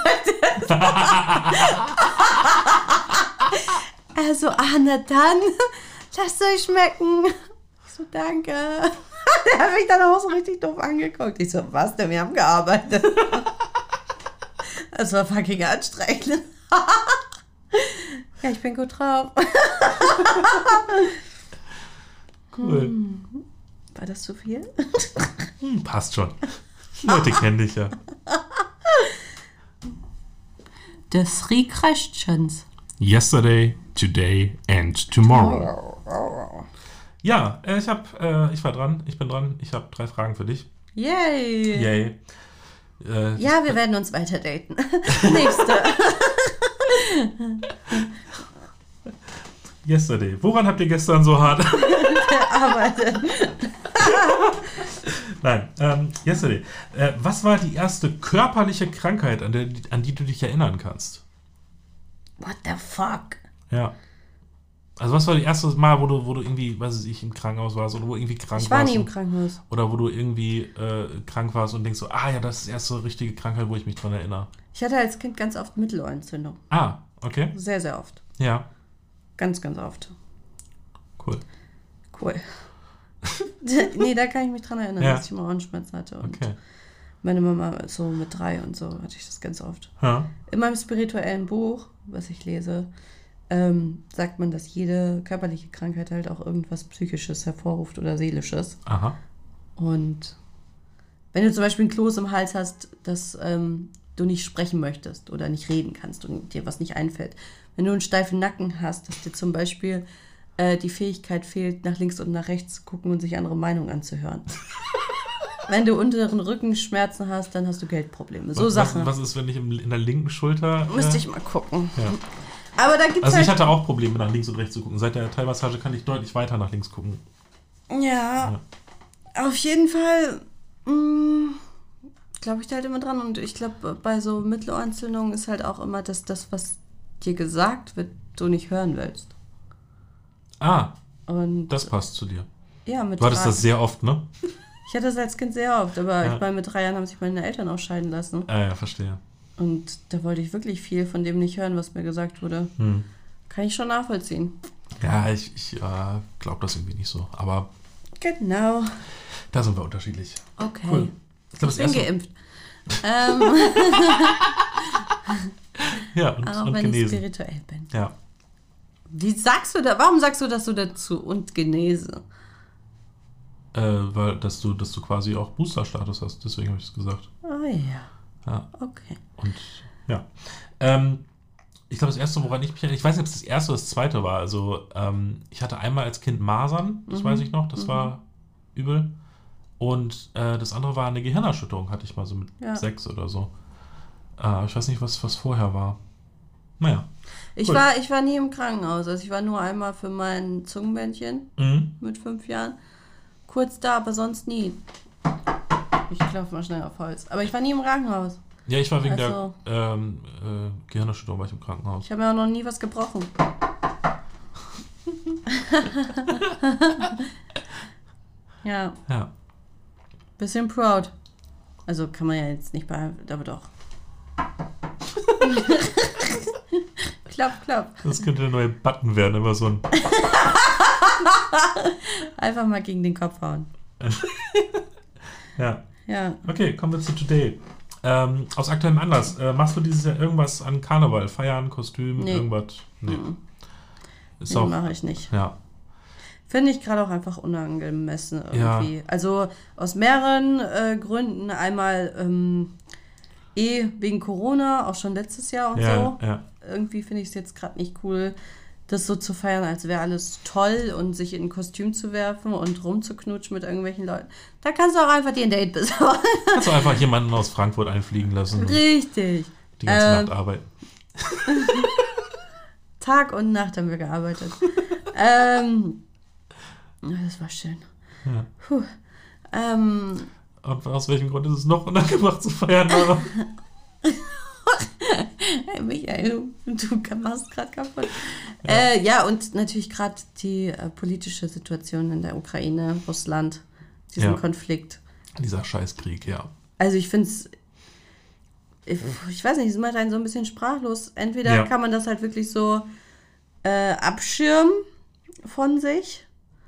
Er so, na dann, lasst euch schmecken. Ich so, danke. Der hat mich dann auch so richtig doof angeguckt. Ich so, was denn, wir haben gearbeitet. Das war fucking anstrengend. Ja, ich bin gut drauf. Cool. War das zu viel? Passt schon. Die Leute kennen dich ja. The Three Questions. Yesterday, today and tomorrow. Ja, ich war dran. Ich bin dran. Ich habe 3 Fragen für dich. Yay. Yay. Ja, wir werden uns weiter daten. Nächste. Yesterday. Woran habt ihr gestern so hart Arbeitet. Nein, Yesterday. Was war die erste körperliche Krankheit, an die du dich erinnern kannst? What the fuck? Ja. Also was war das erste Mal, wo du irgendwie, weiß ich, im Krankenhaus warst oder wo du irgendwie krank warst? Ich war nie im Krankenhaus. Oder wo du irgendwie krank warst und denkst so, ja, das ist die erste richtige Krankheit, wo ich mich dran erinnere. Ich hatte als Kind ganz oft Mittelohrentzündung. Ah, okay. Sehr, sehr oft. Ja, Ganz, ganz oft. cool. Cool. Nee, da kann ich mich dran erinnern, Ja. dass ich immer Ohrenschmerzen hatte. Und Okay. meine Mama so mit 3 und so hatte ich das ganz oft. Ja. In meinem spirituellen Buch, was ich lese, sagt man, dass jede körperliche Krankheit halt auch irgendwas Psychisches hervorruft oder Seelisches. Aha. Und wenn du zum Beispiel ein Kloß im Hals hast, dass du nicht sprechen möchtest oder nicht reden kannst und dir was nicht einfällt. Wenn du einen steifen Nacken hast, dass dir zum Beispiel die Fähigkeit fehlt, nach links und nach rechts zu gucken und sich andere Meinungen anzuhören. Wenn du unteren Rückenschmerzen hast, dann hast du Geldprobleme. So Sachen. Was ist, wenn ich in der linken Schulter... Müsste ich mal gucken. Ja. Aber da gibt's Also ich halt... hatte auch Probleme, nach links und rechts zu gucken. Seit der Thai-Massage kann ich deutlich weiter nach links gucken. Ja, auf jeden Fall glaube ich da halt immer dran. Und ich glaube, bei so Mittelohrentzündungen ist halt auch immer, dass das, was dir gesagt wird, du nicht hören willst. Ah, Und das passt zu dir. ja, mit Du hattest 3. das sehr oft, ne? Ich hatte das als Kind sehr oft, aber Ja. ich meine, mit 3 Jahren haben sich meine Eltern auch scheiden lassen. Ja, verstehe. Und da wollte ich wirklich viel von dem nicht hören, was mir gesagt wurde. Kann ich schon nachvollziehen. Ja, ich glaube das irgendwie nicht so. Aber Genau. da sind wir unterschiedlich. Okay. Cool. Ich glaube, Ich bin geimpft. Ja, und Auch wenn ich genesen. spirituell bin. Ja. Wie sagst du da? Warum sagst du das so dazu? Und genese. Weil, dass du quasi auch Booster-Status hast. Deswegen habe ich es gesagt. Ah ja. Ja. Okay. Und ja. Ich glaube, das erste, woran ich weiß nicht, ob es das erste oder das zweite war. Also, ich hatte einmal als Kind Masern, das weiß ich noch, das war übel. Und das andere war eine Gehirnerschütterung, hatte ich mal so mit 6 oder so. Ich weiß nicht, was vorher war. Naja. Ich Cool. war nie im Krankenhaus. Also ich war nur einmal für mein Zungenbändchen mit 5 Jahren. Kurz da, aber sonst nie. Ich klopfe mal schnell auf Holz. Aber ich war nie im Krankenhaus. Ja, ich war wegen Also- der Gehirnerschütterung war ich im Krankenhaus. Ich habe mir auch noch nie was gebrochen. Ja, Ja. bisschen proud. Also kann man ja jetzt nicht behalten, aber doch. Klapp, klapp. Das könnte der neue Button werden, immer so ein... Einfach mal gegen den Kopf hauen. Ja. Ja. Okay, kommen wir zu Today. Aus aktuellem Anlass. Machst du dieses Jahr irgendwas an Karneval? Feiern, Kostüm, Nee. irgendwas? Nee. Ist Nee, auch... mache ich nicht. Ja. Finde ich gerade auch einfach unangemessen irgendwie. Also aus mehreren Gründen. Einmal wegen Corona, auch schon letztes Jahr und so. Ja. Irgendwie finde ich es jetzt gerade nicht cool, das so zu feiern, als wäre alles toll und sich in ein Kostüm zu werfen und rumzuknutschen mit irgendwelchen Leuten. Da kannst du auch einfach dir ein Date besorgen. Kannst du einfach jemanden aus Frankfurt einfliegen lassen und Richtig. die ganze Nacht arbeiten. Tag und Nacht haben wir gearbeitet. Das war schön. Ja. Puh. Und aus welchem Grund ist es noch unangebracht zu feiern, Laura? Hey Michael, du machst gerade kaputt. Ja, und natürlich gerade die politische Situation in der Ukraine, Russland, diesen Konflikt. Dieser Scheißkrieg, ja. Also ich finde es, ich weiß nicht, es macht einen so ein bisschen sprachlos. Entweder kann man das halt wirklich so abschirmen von sich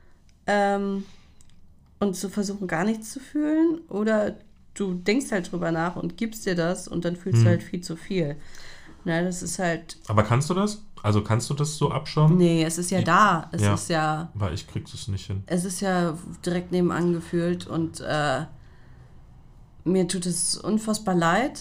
und zu versuchen, gar nichts zu fühlen, oder du denkst halt drüber nach und gibst dir das und dann fühlst du halt viel zu viel. Na, das ist halt... Aber kannst du das? Also kannst du das so abschauen? Nee, es ist ja da. Es ist ja... Weil ich krieg das nicht hin. Es ist ja direkt nebenan gefühlt und mir tut es unfassbar leid.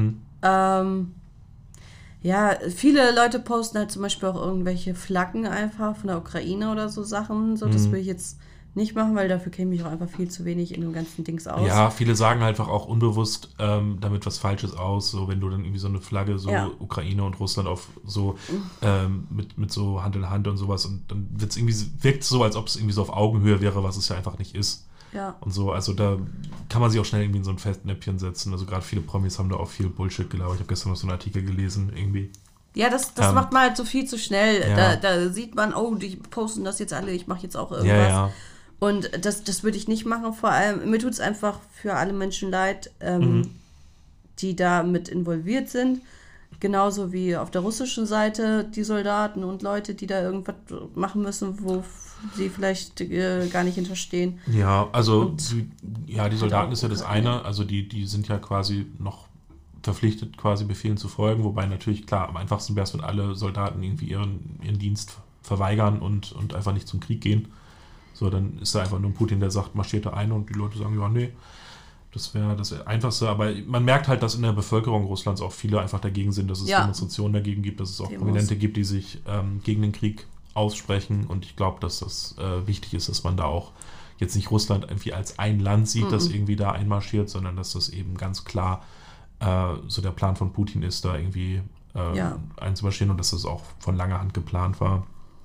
Ja, viele Leute posten halt zum Beispiel auch irgendwelche Flaggen einfach von der Ukraine oder so Sachen. So, das will ich jetzt nicht machen, weil dafür käme ich auch einfach viel zu wenig in dem ganzen Dings aus. Ja, viele sagen einfach auch unbewusst damit was Falsches aus, so wenn du dann irgendwie so eine Flagge, so Ukraine und Russland auf so mit so Hand in Hand und sowas und dann wirkt es so, als ob es irgendwie so auf Augenhöhe wäre, was es ja einfach nicht ist. Ja. Und so, also da kann man sich auch schnell irgendwie in so ein Fettnäpfchen setzen. Also gerade viele Promis haben da auch viel Bullshit gelabert. Ich habe gestern noch so einen Artikel gelesen, irgendwie. Ja, das macht man halt so viel zu schnell. Ja. Da sieht man, oh, die posten das jetzt alle, ich mache jetzt auch irgendwas. Ja. Und das würde ich nicht machen. Vor allem, mir tut es einfach für alle Menschen leid, die da mit involviert sind. Genauso wie auf der russischen Seite die Soldaten und Leute, die da irgendwas machen müssen, wo sie vielleicht gar nicht hinterstehen. Ja, also die Soldaten ist ja das eine. Also die sind ja quasi noch verpflichtet, quasi Befehlen zu folgen. Wobei natürlich, klar, am einfachsten wäre es, wenn alle Soldaten irgendwie ihren Dienst verweigern und einfach nicht zum Krieg gehen. So, dann ist da einfach nur ein Putin, der sagt, marschiert da ein und die Leute sagen, ja, nee, das wäre das Einfachste. Aber man merkt halt, dass in der Bevölkerung Russlands auch viele einfach dagegen sind, dass es Demonstrationen dagegen gibt, dass es auch Prominente gibt, die sich gegen den Krieg aussprechen. Und ich glaube, dass das wichtig ist, dass man da auch jetzt nicht Russland irgendwie als ein Land sieht, das irgendwie da einmarschiert, sondern dass das eben ganz klar so der Plan von Putin ist, da irgendwie einzumarschieren und dass das auch von langer Hand geplant war.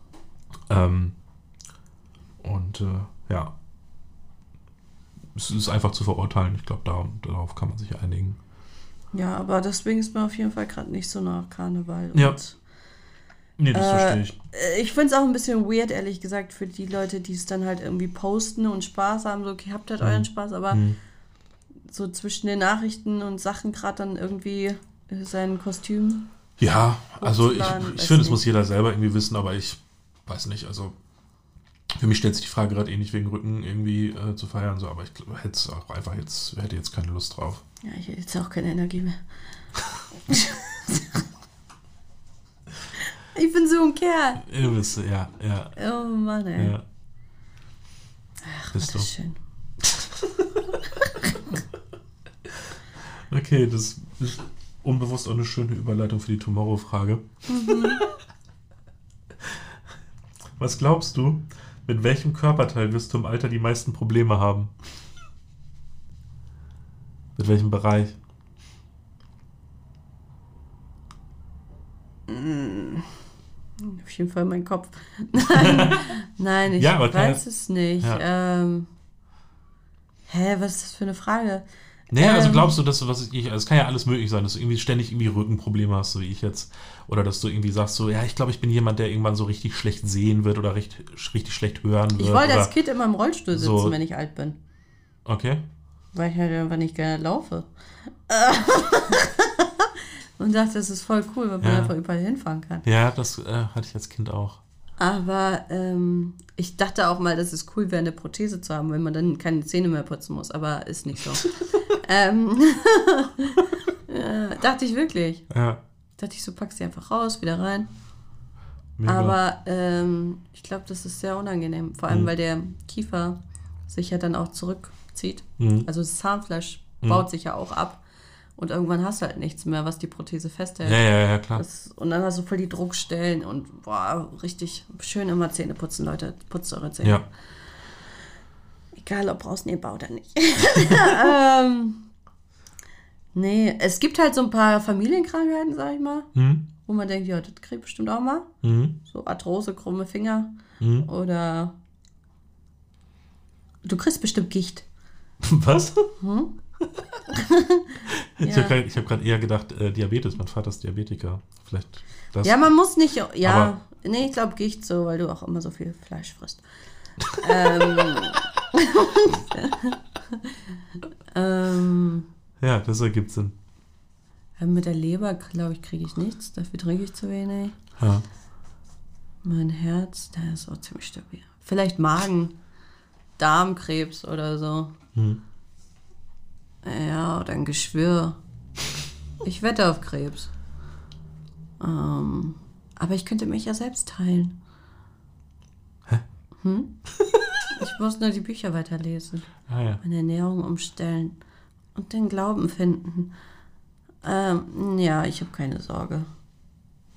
Es ist einfach zu verurteilen. Ich glaube, darauf kann man sich einigen. Ja, aber deswegen ist mir auf jeden Fall gerade nicht so nach Karneval. Ja. Nee, das verstehe ich. Ich finde es auch ein bisschen weird, ehrlich gesagt, für die Leute, die es dann halt irgendwie posten und Spaß haben. So, okay, habt halt euren Spaß, aber so zwischen den Nachrichten und Sachen gerade dann irgendwie sein Kostüm. Ja, also ich finde, es muss jeder selber irgendwie wissen, aber ich weiß nicht, also für mich stellt sich die Frage gerade nicht wegen Rücken irgendwie zu feiern, so, aber ich hätte auch einfach hätte jetzt keine Lust drauf. Ja, ich hätte jetzt auch keine Energie mehr. Ich bin so ein Kerl. Du bist, ja. Oh Mann, ey. Ja. Ach, das ist schön. Okay, das ist unbewusst auch eine schöne Überleitung für die Tomorrow-Frage. Was glaubst du, mit welchem Körperteil wirst du im Alter die meisten Probleme haben? Mit welchem Bereich? Auf jeden Fall mein Kopf. Nein, ich weiß es nicht. Ja. Was ist das für eine Frage? Naja, also glaubst du, dass du, es kann ja alles möglich sein, dass du irgendwie ständig irgendwie Rückenprobleme hast, so wie ich jetzt. Oder dass du irgendwie sagst so, ja, ich glaube, ich bin jemand, der irgendwann so richtig schlecht sehen wird oder richtig schlecht hören wird. Ich wollte als Kind immer im Rollstuhl sitzen, wenn ich alt bin. Okay. Weil ich halt einfach nicht gerne laufe. Und dachte, das ist voll cool, weil man einfach überall hinfahren kann. Ja, das hatte ich als Kind auch. Aber ich dachte auch mal, dass es cool wäre, eine Prothese zu haben, wenn man dann keine Zähne mehr putzen muss. Aber ist nicht so. Dachte ich wirklich. Ja. Dachte ich so, packst sie einfach raus, wieder rein. Mega. Aber ich glaube, das ist sehr unangenehm. Vor allem, weil der Kiefer sich ja dann auch zurückzieht. Also das Zahnfleisch baut sich ja auch ab. Und irgendwann hast du halt nichts mehr, was die Prothese festhält. Ja, klar. Und dann hast du voll die Druckstellen und boah, richtig schön immer Zähne putzen, Leute. Putzt eure Zähne. Ja. Egal, ob Brausnähbar oder nicht. Nee, es gibt halt so ein paar Familienkrankheiten, sag ich mal, wo man denkt, ja, das kriegt bestimmt auch mal. So Arthrose, krumme Finger oder du kriegst bestimmt Gicht. Was? Ich habe gerade eher gedacht, Diabetes. Mein Vater ist Diabetiker. Vielleicht das. Ja, man muss nicht. Ja, nee, ich glaube Gicht so, weil du auch immer so viel Fleisch frisst. Ja, das ergibt Sinn. Mit der Leber, glaube ich, kriege ich nichts. Dafür trinke ich zu wenig. Ja. Mein Herz, der ist auch ziemlich stabil. Vielleicht Magen, Darmkrebs oder so. Ja, oder ein Geschwür. Ich wette auf Krebs. Aber ich könnte mich ja selbst heilen. Hä? Ich muss nur die Bücher weiterlesen. Ja. Meine Ernährung umstellen. Und den Glauben finden. Ja, ich habe keine Sorge.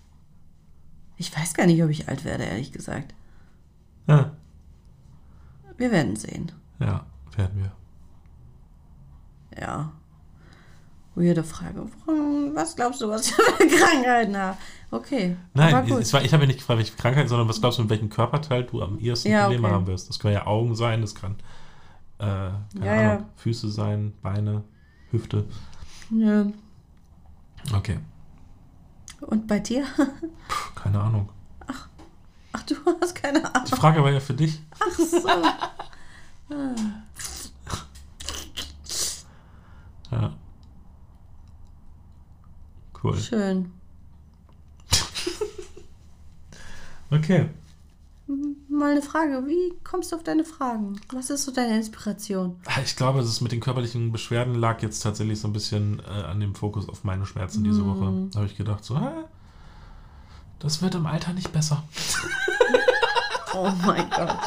Ich weiß gar nicht, ob ich alt werde, ehrlich gesagt. Ja. Wir werden sehen. Ja, werden wir. Ja. Weirde Frage. Was glaubst du, was ich für Krankheiten habe? Okay. Nein, aber gut. ich habe ja nicht gefragt, welche Krankheit, sondern was glaubst du, mit welchem Körperteil du am ehesten Probleme haben wirst? Das können ja Augen sein, das kann keine Ahnung, Füße sein, Beine, Hüfte. Nö. Okay. Und bei dir? Keine Ahnung. Ach, du hast keine Ahnung. Die Frage war ja für dich. Ach so. Ja. Cool. Schön. Okay. Mal eine Frage. Wie kommst du auf deine Fragen? Was ist so deine Inspiration? Ich glaube, es mit den körperlichen Beschwerden lag jetzt tatsächlich so ein bisschen an dem Fokus auf meine Schmerzen diese Woche. Da habe ich gedacht, so, das wird im Alter nicht besser. Oh mein Gott.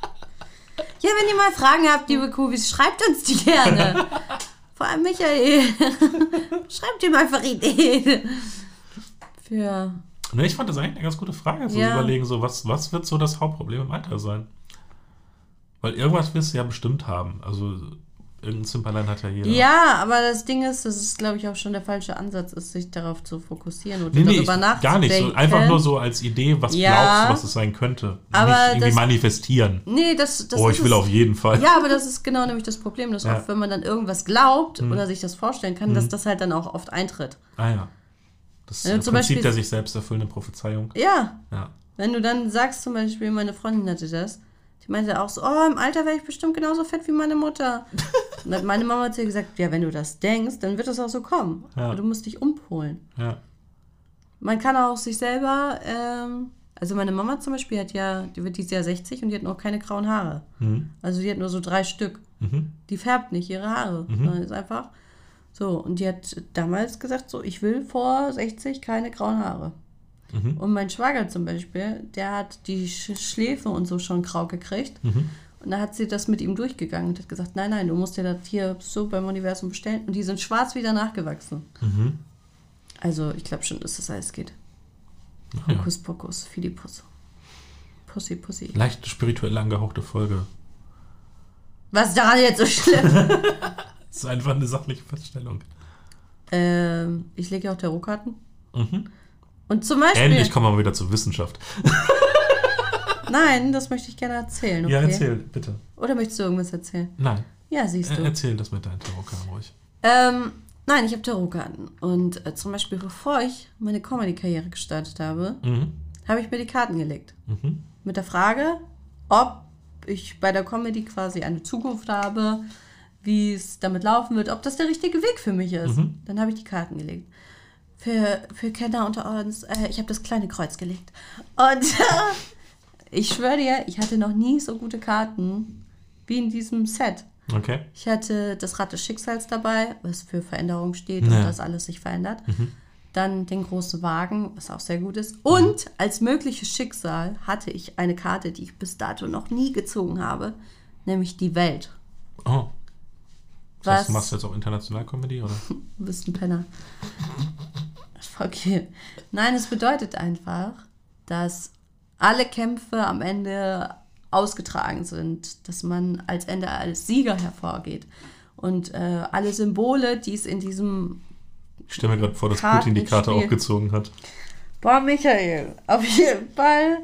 Ja, wenn ihr mal Fragen habt, liebe Kubis, schreibt uns die gerne. Vor allem Michael. Schreibt ihm einfach Ideen. Für... Ne, ich fand das eigentlich eine ganz gute Frage, so überlegen, so was wird so das Hauptproblem im Alter sein? Weil irgendwas wirst du ja bestimmt haben. Also irgendein Zimperlein hat ja jeder. Ja, aber das Ding ist, das ist, glaube ich, auch schon der falsche Ansatz, ist, sich darauf zu fokussieren und darüber nachzudenken. Gar nicht. So, einfach nur so als Idee, was glaubst du, was es sein könnte. Aber nicht irgendwie manifestieren. Nee, das ich will auf jeden Fall. Ja, aber das ist genau nämlich das Problem, dass oft, wenn man dann irgendwas glaubt oder sich das vorstellen kann, dass das halt dann auch oft eintritt. Ah ja. Das ist Wenn im du zum Prinzip Beispiel- der sich selbst erfüllende Prophezeiung. Ja. Ja. Wenn du dann sagst zum Beispiel, meine Freundin hatte das, die meinte auch so, im Alter wäre ich bestimmt genauso fett wie meine Mutter. Und dann hat meine Mama zu ihr gesagt, ja, wenn du das denkst, dann wird das auch so kommen. Ja. Aber du musst dich umpolen. Ja. Man kann auch sich selber, also meine Mama zum Beispiel die wird dieses Jahr 60 und die hat noch keine grauen Haare. Also die hat nur so 3 Stück. Die färbt nicht ihre Haare. Sondern ist einfach so. Und die hat damals gesagt, so, ich will vor 60 keine grauen Haare. Und mein Schwager zum Beispiel, der hat die Schläfe und so schon grau gekriegt. Und da hat sie das mit ihm durchgegangen und hat gesagt, nein, du musst dir das hier so beim Universum bestellen. Und die sind schwarz wieder nachgewachsen. Also ich glaube schon, dass das alles geht. Hokus Pokus, Fidipus. Pussy. Leicht spirituell angehauchte Folge. Was ist daran jetzt so schlimm? Das ist einfach eine sachliche Feststellung. Ich lege ja auch Tarotkarten. Und zum Beispiel... Endlich kommen wir mal wieder zur Wissenschaft. Nein, das möchte ich gerne erzählen, okay? Ja, erzähl, bitte. Oder möchtest du irgendwas erzählen? Nein. Ja, siehst du. Erzähl das mit deinen Tarotkarten ruhig. Nein, ich habe Tarotkarten. Und zum Beispiel, bevor ich meine Comedy-Karriere gestartet habe, habe ich mir die Karten gelegt. Mit der Frage, ob ich bei der Comedy quasi eine Zukunft habe, wie es damit laufen wird, ob das der richtige Weg für mich ist. Dann habe ich die Karten gelegt. Für Kenner unter uns, ich habe das kleine Kreuz gelegt. Und ich schwöre dir, ich hatte noch nie so gute Karten wie in diesem Set. Okay. Ich hatte das Rad des Schicksals dabei, was für Veränderung steht und dass alles sich verändert. Dann den großen Wagen, was auch sehr gut ist. Und als mögliches Schicksal hatte ich eine Karte, die ich bis dato noch nie gezogen habe, nämlich die Welt. Oh. Das heißt, machst du jetzt auch international Comedy, oder? Du bist ein Penner. Okay. Nein, es bedeutet einfach, dass alle Kämpfe am Ende ausgetragen sind, dass man als Ende als Sieger hervorgeht. Und alle Symbole, die es in diesem Ich stelle mir gerade vor, dass Putin die Karte auch gezogen hat. Boah, Michael, auf jeden Fall.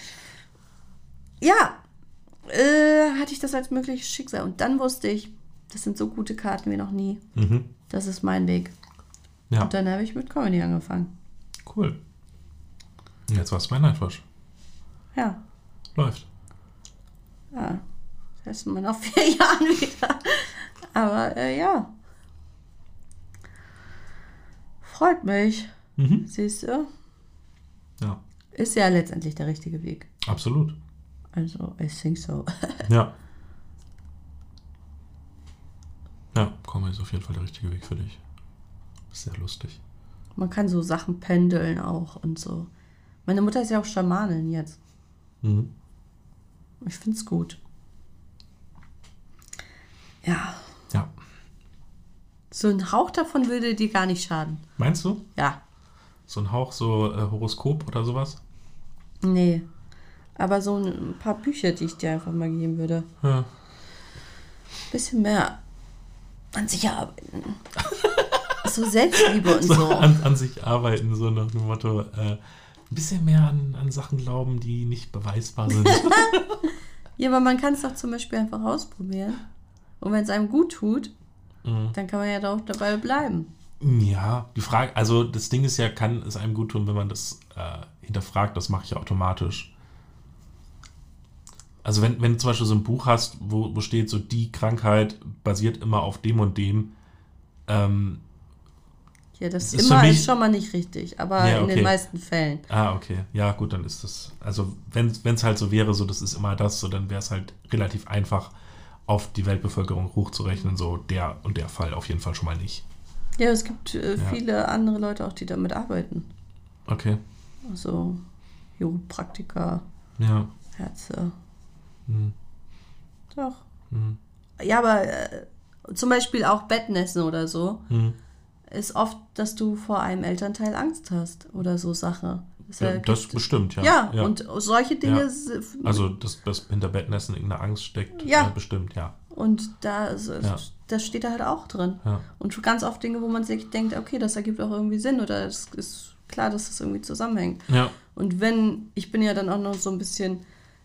Ja, hatte ich das als mögliches Schicksal. Und dann wusste ich, das sind so gute Karten wie noch nie. Das ist mein Weg. Ja. Und dann habe ich mit Comedy angefangen. Cool. Und jetzt warst du bei Nightwash. Ja. Läuft. Ja. Das ist man nach 4 Jahren wieder. Aber ja. Freut mich. Siehst du? Ja. Ist ja letztendlich der richtige Weg. Absolut. Also, I think so. Ja. Ja, Comedy ist auf jeden Fall der richtige Weg für dich. Ist sehr lustig. Man kann so Sachen pendeln auch und so. Meine Mutter ist ja auch Schamanin jetzt. Ich finde es gut. Ja. Ja. So ein Hauch davon würde dir gar nicht schaden. Meinst du? Ja. So ein Hauch, so Horoskop oder sowas? Nee. Aber so ein paar Bücher, die ich dir einfach mal geben würde. Ja. Bisschen mehr an sich arbeiten. So Selbstliebe und So so. an sich arbeiten, so nach dem Motto, ein bisschen mehr an Sachen glauben, die nicht beweisbar sind. Ja, aber man kann es doch zum Beispiel einfach ausprobieren. Und wenn es einem gut tut, dann kann man ja doch dabei bleiben. Ja, die Frage, also das Ding ist ja, kann es einem gut tun, wenn man das hinterfragt, das mache ich ja automatisch. Also wenn du zum Beispiel so ein Buch hast, wo steht, so die Krankheit basiert immer auf dem und dem, Ja, das ist immer für mich- ist schon mal nicht richtig, aber Ja, in okay. den meisten Fällen. okay, ja gut, dann ist das, also wenn es halt so wäre, so das ist immer das, so dann wäre es halt relativ einfach, auf die Weltbevölkerung hochzurechnen, so der und der Fall auf jeden Fall schon mal nicht. Ja, es gibt viele andere Leute auch, die damit arbeiten. Okay, Also Chiropraktiker, ja. Ärzte. Hm. Doch. Hm. Ja, aber zum Beispiel auch Bettnässen oder so Hm. ist oft, dass du vor einem Elternteil Angst hast oder so Sache. Ja, das bestimmt, ja. Ja, und solche Dinge. Ja. Also, dass hinter Bettnässen irgendeine Angst steckt, Ja. Bestimmt, ja. Und das steht da halt auch drin. Ja. Und ganz oft Dinge, wo man sich denkt, okay, das ergibt auch irgendwie Sinn oder es ist klar, dass das irgendwie zusammenhängt. Ja. Und ich bin ja dann auch noch so ein bisschen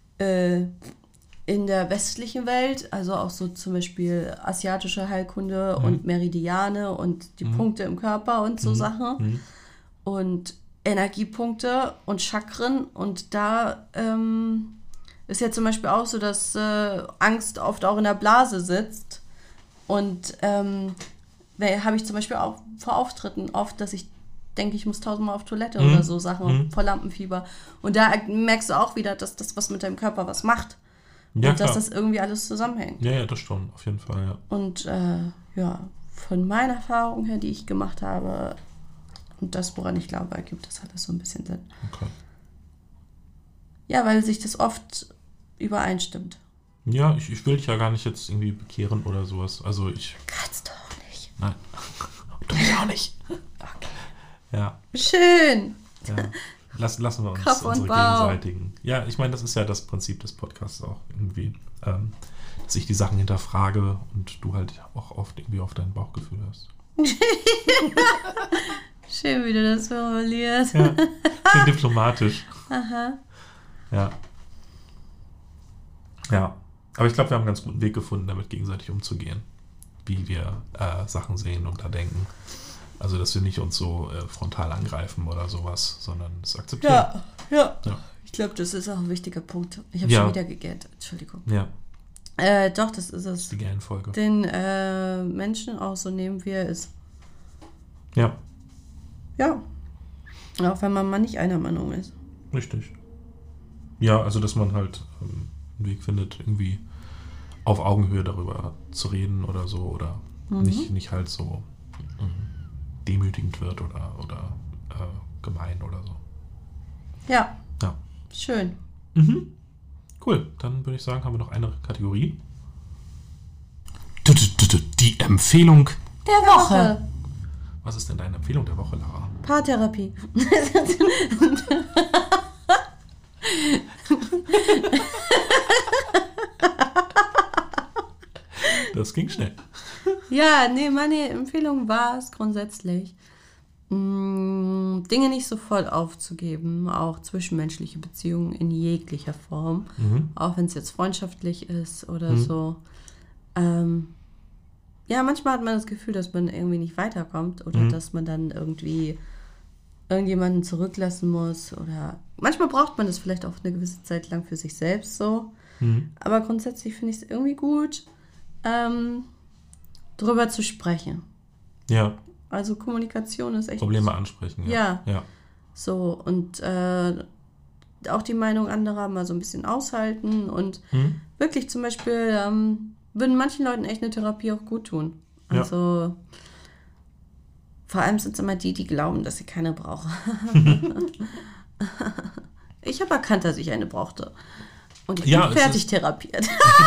in der westlichen Welt, also auch so zum Beispiel asiatische Heilkunde und Meridiane und die Punkte im Körper und so Sachen und Energiepunkte und Chakren und da ist ja zum Beispiel auch so, dass Angst oft auch in der Blase sitzt und habe ich zum Beispiel auch vor Auftritten oft, dass ich denke, ich muss 1000-mal auf Toilette oder so Sachen vor Lampenfieber. Und da merkst du auch wieder, dass das was mit deinem Körper was macht. Ja, und dass klar. das irgendwie alles zusammenhängt. Ja, das schon, auf jeden Fall, ja. Und von meiner Erfahrung her, die ich gemacht habe und das, woran ich glaube, ergibt das alles so ein bisschen Sinn. Okay. Ja, weil sich das oft übereinstimmt. Ja, ich will dich ja gar nicht jetzt irgendwie bekehren oder sowas. Also ich. Kannst du auch nicht. Nein. Du mich auch nicht. Okay. Ja. Schön. Ja. Lassen wir uns Kopf und unsere Bauch. gegenseitigen. Ja, ich meine, das ist ja das Prinzip des Podcasts auch irgendwie, dass ich die Sachen hinterfrage und du halt auch oft irgendwie auf dein Bauchgefühl hörst. Schön, wie du das formulierst. Ja, schön diplomatisch. Aha. Ja. Ja. Aber ich glaube, wir haben einen ganz guten Weg gefunden, damit gegenseitig umzugehen. Wie wir Sachen sehen und da denken. Also, dass wir nicht uns so frontal angreifen oder sowas, sondern es akzeptieren. Ja. Ja. Ich glaube, das ist auch ein wichtiger Punkt. Ich habe Ja. schon wieder gegähnt. Entschuldigung. Ja, Doch, das ist es. die Gähnfolge. Den Menschen auch so nehmen, wie er ist. Ja, Ja. Auch wenn man mal nicht einer Meinung ist. richtig. Ja, also, dass man halt einen Weg findet, irgendwie auf Augenhöhe darüber zu reden oder so oder nicht halt so demütigend wird oder gemein oder so. Ja. Ja. Schön. Cool, dann würde ich sagen, haben wir noch eine Kategorie. Die Empfehlung. Der Woche. Was ist denn deine Empfehlung der Woche, Lara? Paartherapie. Das ging schnell. Ja, nee, meine Empfehlung war es grundsätzlich, Dinge nicht sofort aufzugeben, auch zwischenmenschliche Beziehungen in jeglicher Form, auch wenn es jetzt freundschaftlich ist oder so. Ja, manchmal hat man das Gefühl, dass man irgendwie nicht weiterkommt oder dass man dann irgendwie irgendjemanden zurücklassen muss oder manchmal braucht man das vielleicht auch eine gewisse Zeit lang für sich selbst so. Aber grundsätzlich finde ich es irgendwie gut, drüber zu sprechen. Ja, Also Kommunikation ist echt Probleme ansprechen. Ja. Ja. so und auch die Meinung anderer mal so ein bisschen aushalten und wirklich zum Beispiel würden manchen Leuten echt eine Therapie auch gut tun. Ja. Also vor allem sind es immer die glauben, dass sie keine brauchen. Ich habe erkannt, dass ich eine brauchte. Und ich Ja, bin es fertig therapiert.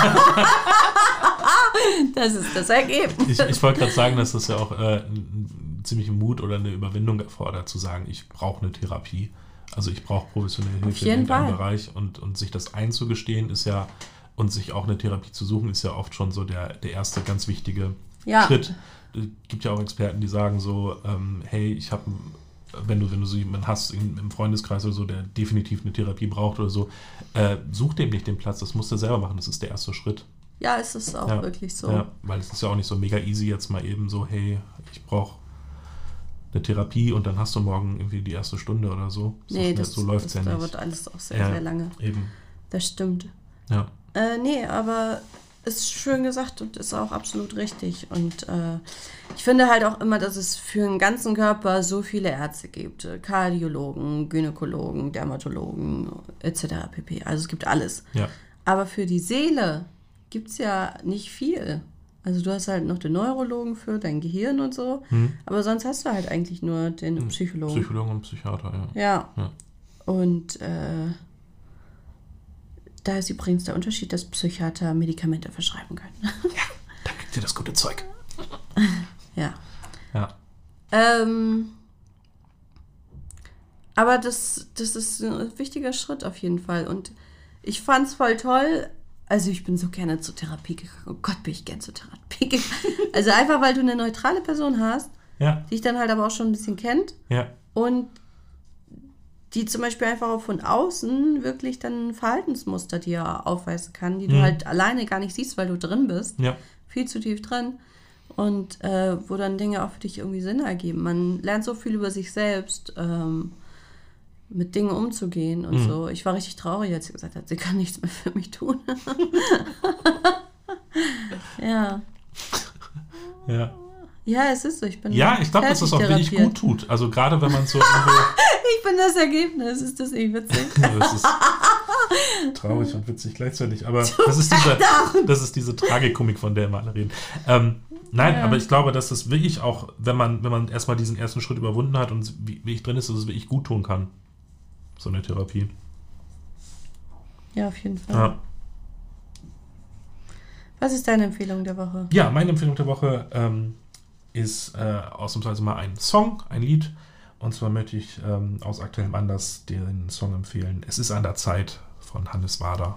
Das ist das Ergebnis. Ich wollte gerade sagen, dass das ja auch ziemlichen Mut oder eine Überwindung erfordert, zu sagen, ich brauche eine Therapie. Also ich brauche professionelle Hilfe jeden in irgendeinem Fall. Bereich und sich das einzugestehen ist ja, und sich auch eine Therapie zu suchen, ist ja oft schon so der erste ganz wichtige Ja. Schritt. Es gibt ja auch Experten, die sagen so, hey, ich habe, wenn du so jemanden hast im Freundeskreis oder so, der definitiv eine Therapie braucht oder so, such dem nicht den Platz, das musst du selber machen, das ist der erste Schritt. Ja, es ist auch wirklich so. Ja, weil es ist ja auch nicht so mega easy jetzt mal eben so, hey, ich brauche eine Therapie und dann hast du morgen irgendwie die erste Stunde oder so. Nee, So läuft es ja nicht. dauert alles auch sehr, sehr lange. Eben. Das stimmt. Ja. Nee, aber ist schön gesagt und ist auch absolut richtig. Und ich finde halt auch immer, dass es für den ganzen Körper so viele Ärzte gibt. Kardiologen, Gynäkologen, Dermatologen etc. pp. Also es gibt alles. Ja. Aber für die Seele gibt es ja nicht viel. Also du hast halt noch den Neurologen für dein Gehirn und so. Aber sonst hast du halt eigentlich nur den Psychologen. Psychologen und Psychiater, Ja. Ja. Und da ist übrigens der Unterschied, dass Psychiater Medikamente verschreiben können. Da kriegt ihr das gute Zeug. Ja. Ja. Aber das ist ein wichtiger Schritt auf jeden Fall. Und ich fand es voll toll. Also ich bin so gerne zur Therapie gegangen. Oh Gott, bin ich gerne zur Therapie gegangen. Also einfach, weil du eine neutrale Person hast, Ja. die dich dann halt aber auch schon ein bisschen kennt. Ja. Und die zum Beispiel einfach auch von außen wirklich dann Verhaltensmuster dir aufweisen kann, die du halt alleine gar nicht siehst, weil du drin bist. Ja. Viel zu tief drin. Und wo dann Dinge auch für dich irgendwie Sinn ergeben. Man lernt so viel über sich selbst, mit Dingen umzugehen und so. Ich war richtig traurig, als sie gesagt hat, sie kann nichts mehr für mich tun. Ja. Ja. Ja, es ist so. Ich bin Ja, ich glaube, dass das auch wirklich therapiert. gut tut. Also gerade wenn man so irgendwo... Ich bin das Ergebnis. Ist das nicht witzig? Das ist traurig und witzig gleichzeitig. Aber das ist diese Tragikomik, von der immer alle reden. Nein, aber ich glaube, dass das wirklich auch, wenn man erstmal diesen ersten Schritt überwunden hat und wie ich drin ist, dass es wirklich gut tun kann. So eine Therapie. Ja, auf jeden Fall. Ja. Was ist deine Empfehlung der Woche? Ja, meine Empfehlung der Woche ist ausnahmsweise mal ein Song, ein Lied. Und zwar möchte ich aus aktuellem Anlass den Song empfehlen. Es ist an der Zeit von Hannes Wader.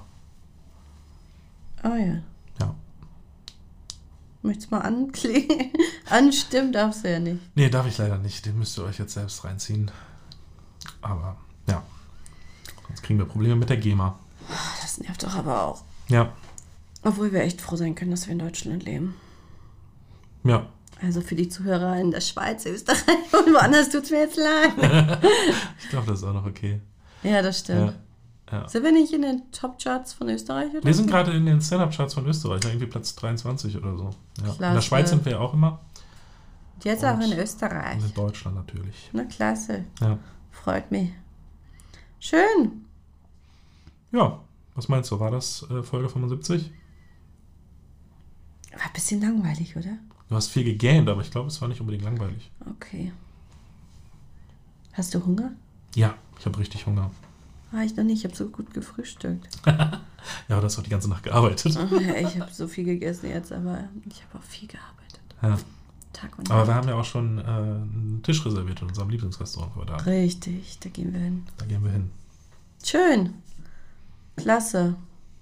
Oh ja. Ja. Möchtest du mal anklingen? Anstimmen darfst du ja nicht. Nee, darf ich leider nicht. Den müsst ihr euch jetzt selbst reinziehen. Aber ja. Sonst kriegen wir Probleme mit der GEMA. Das nervt doch aber auch. Ja. Obwohl wir echt froh sein können, dass wir in Deutschland leben. Ja. Also für die Zuhörer in der Schweiz, Österreich und woanders tut es mir jetzt leid. Ich glaube, das ist auch noch okay. Ja, das stimmt. Ja. Sind wir nicht in den Top-Charts von Österreich? Oder Wir sind so? gerade in den Stand-Up-Charts von Österreich, irgendwie Platz 23 oder so. Ja. In der Klasse. Schweiz sind wir ja auch immer. Jetzt auch in Und Österreich. Und in Deutschland natürlich. Na, klasse. Ja. Freut mich. Schön. Ja, was meinst du? War das Folge 75? War ein bisschen langweilig, oder? Du hast viel gegähnt, aber ich glaube, es war nicht unbedingt langweilig. Okay. Hast du Hunger? Ja, ich habe richtig Hunger. Ah, ich noch nicht. Ich habe so gut gefrühstückt. Ja, aber du hast doch die ganze Nacht gearbeitet. Ja, ich habe so viel gegessen jetzt, aber ich habe auch viel gearbeitet. Ja. Tag und Aber Nacht. wir haben ja auch schon einen Tisch reserviert in unserem Lieblingsrestaurant für heute Abend. Richtig, da gehen wir hin. Da gehen wir hin. Schön. Klasse.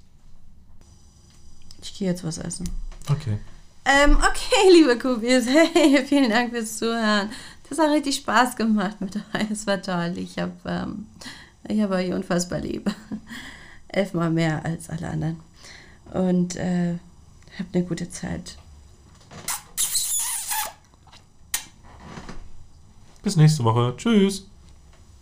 Ich gehe jetzt was essen. Okay. Okay, liebe Kubis, hey, vielen Dank fürs Zuhören. Das hat richtig Spaß gemacht mit euch. Es war toll. Ich habe euch unfassbar lieb. 11-mal mehr als alle anderen. Und habt eine gute Zeit. Bis nächste Woche. Tschüss.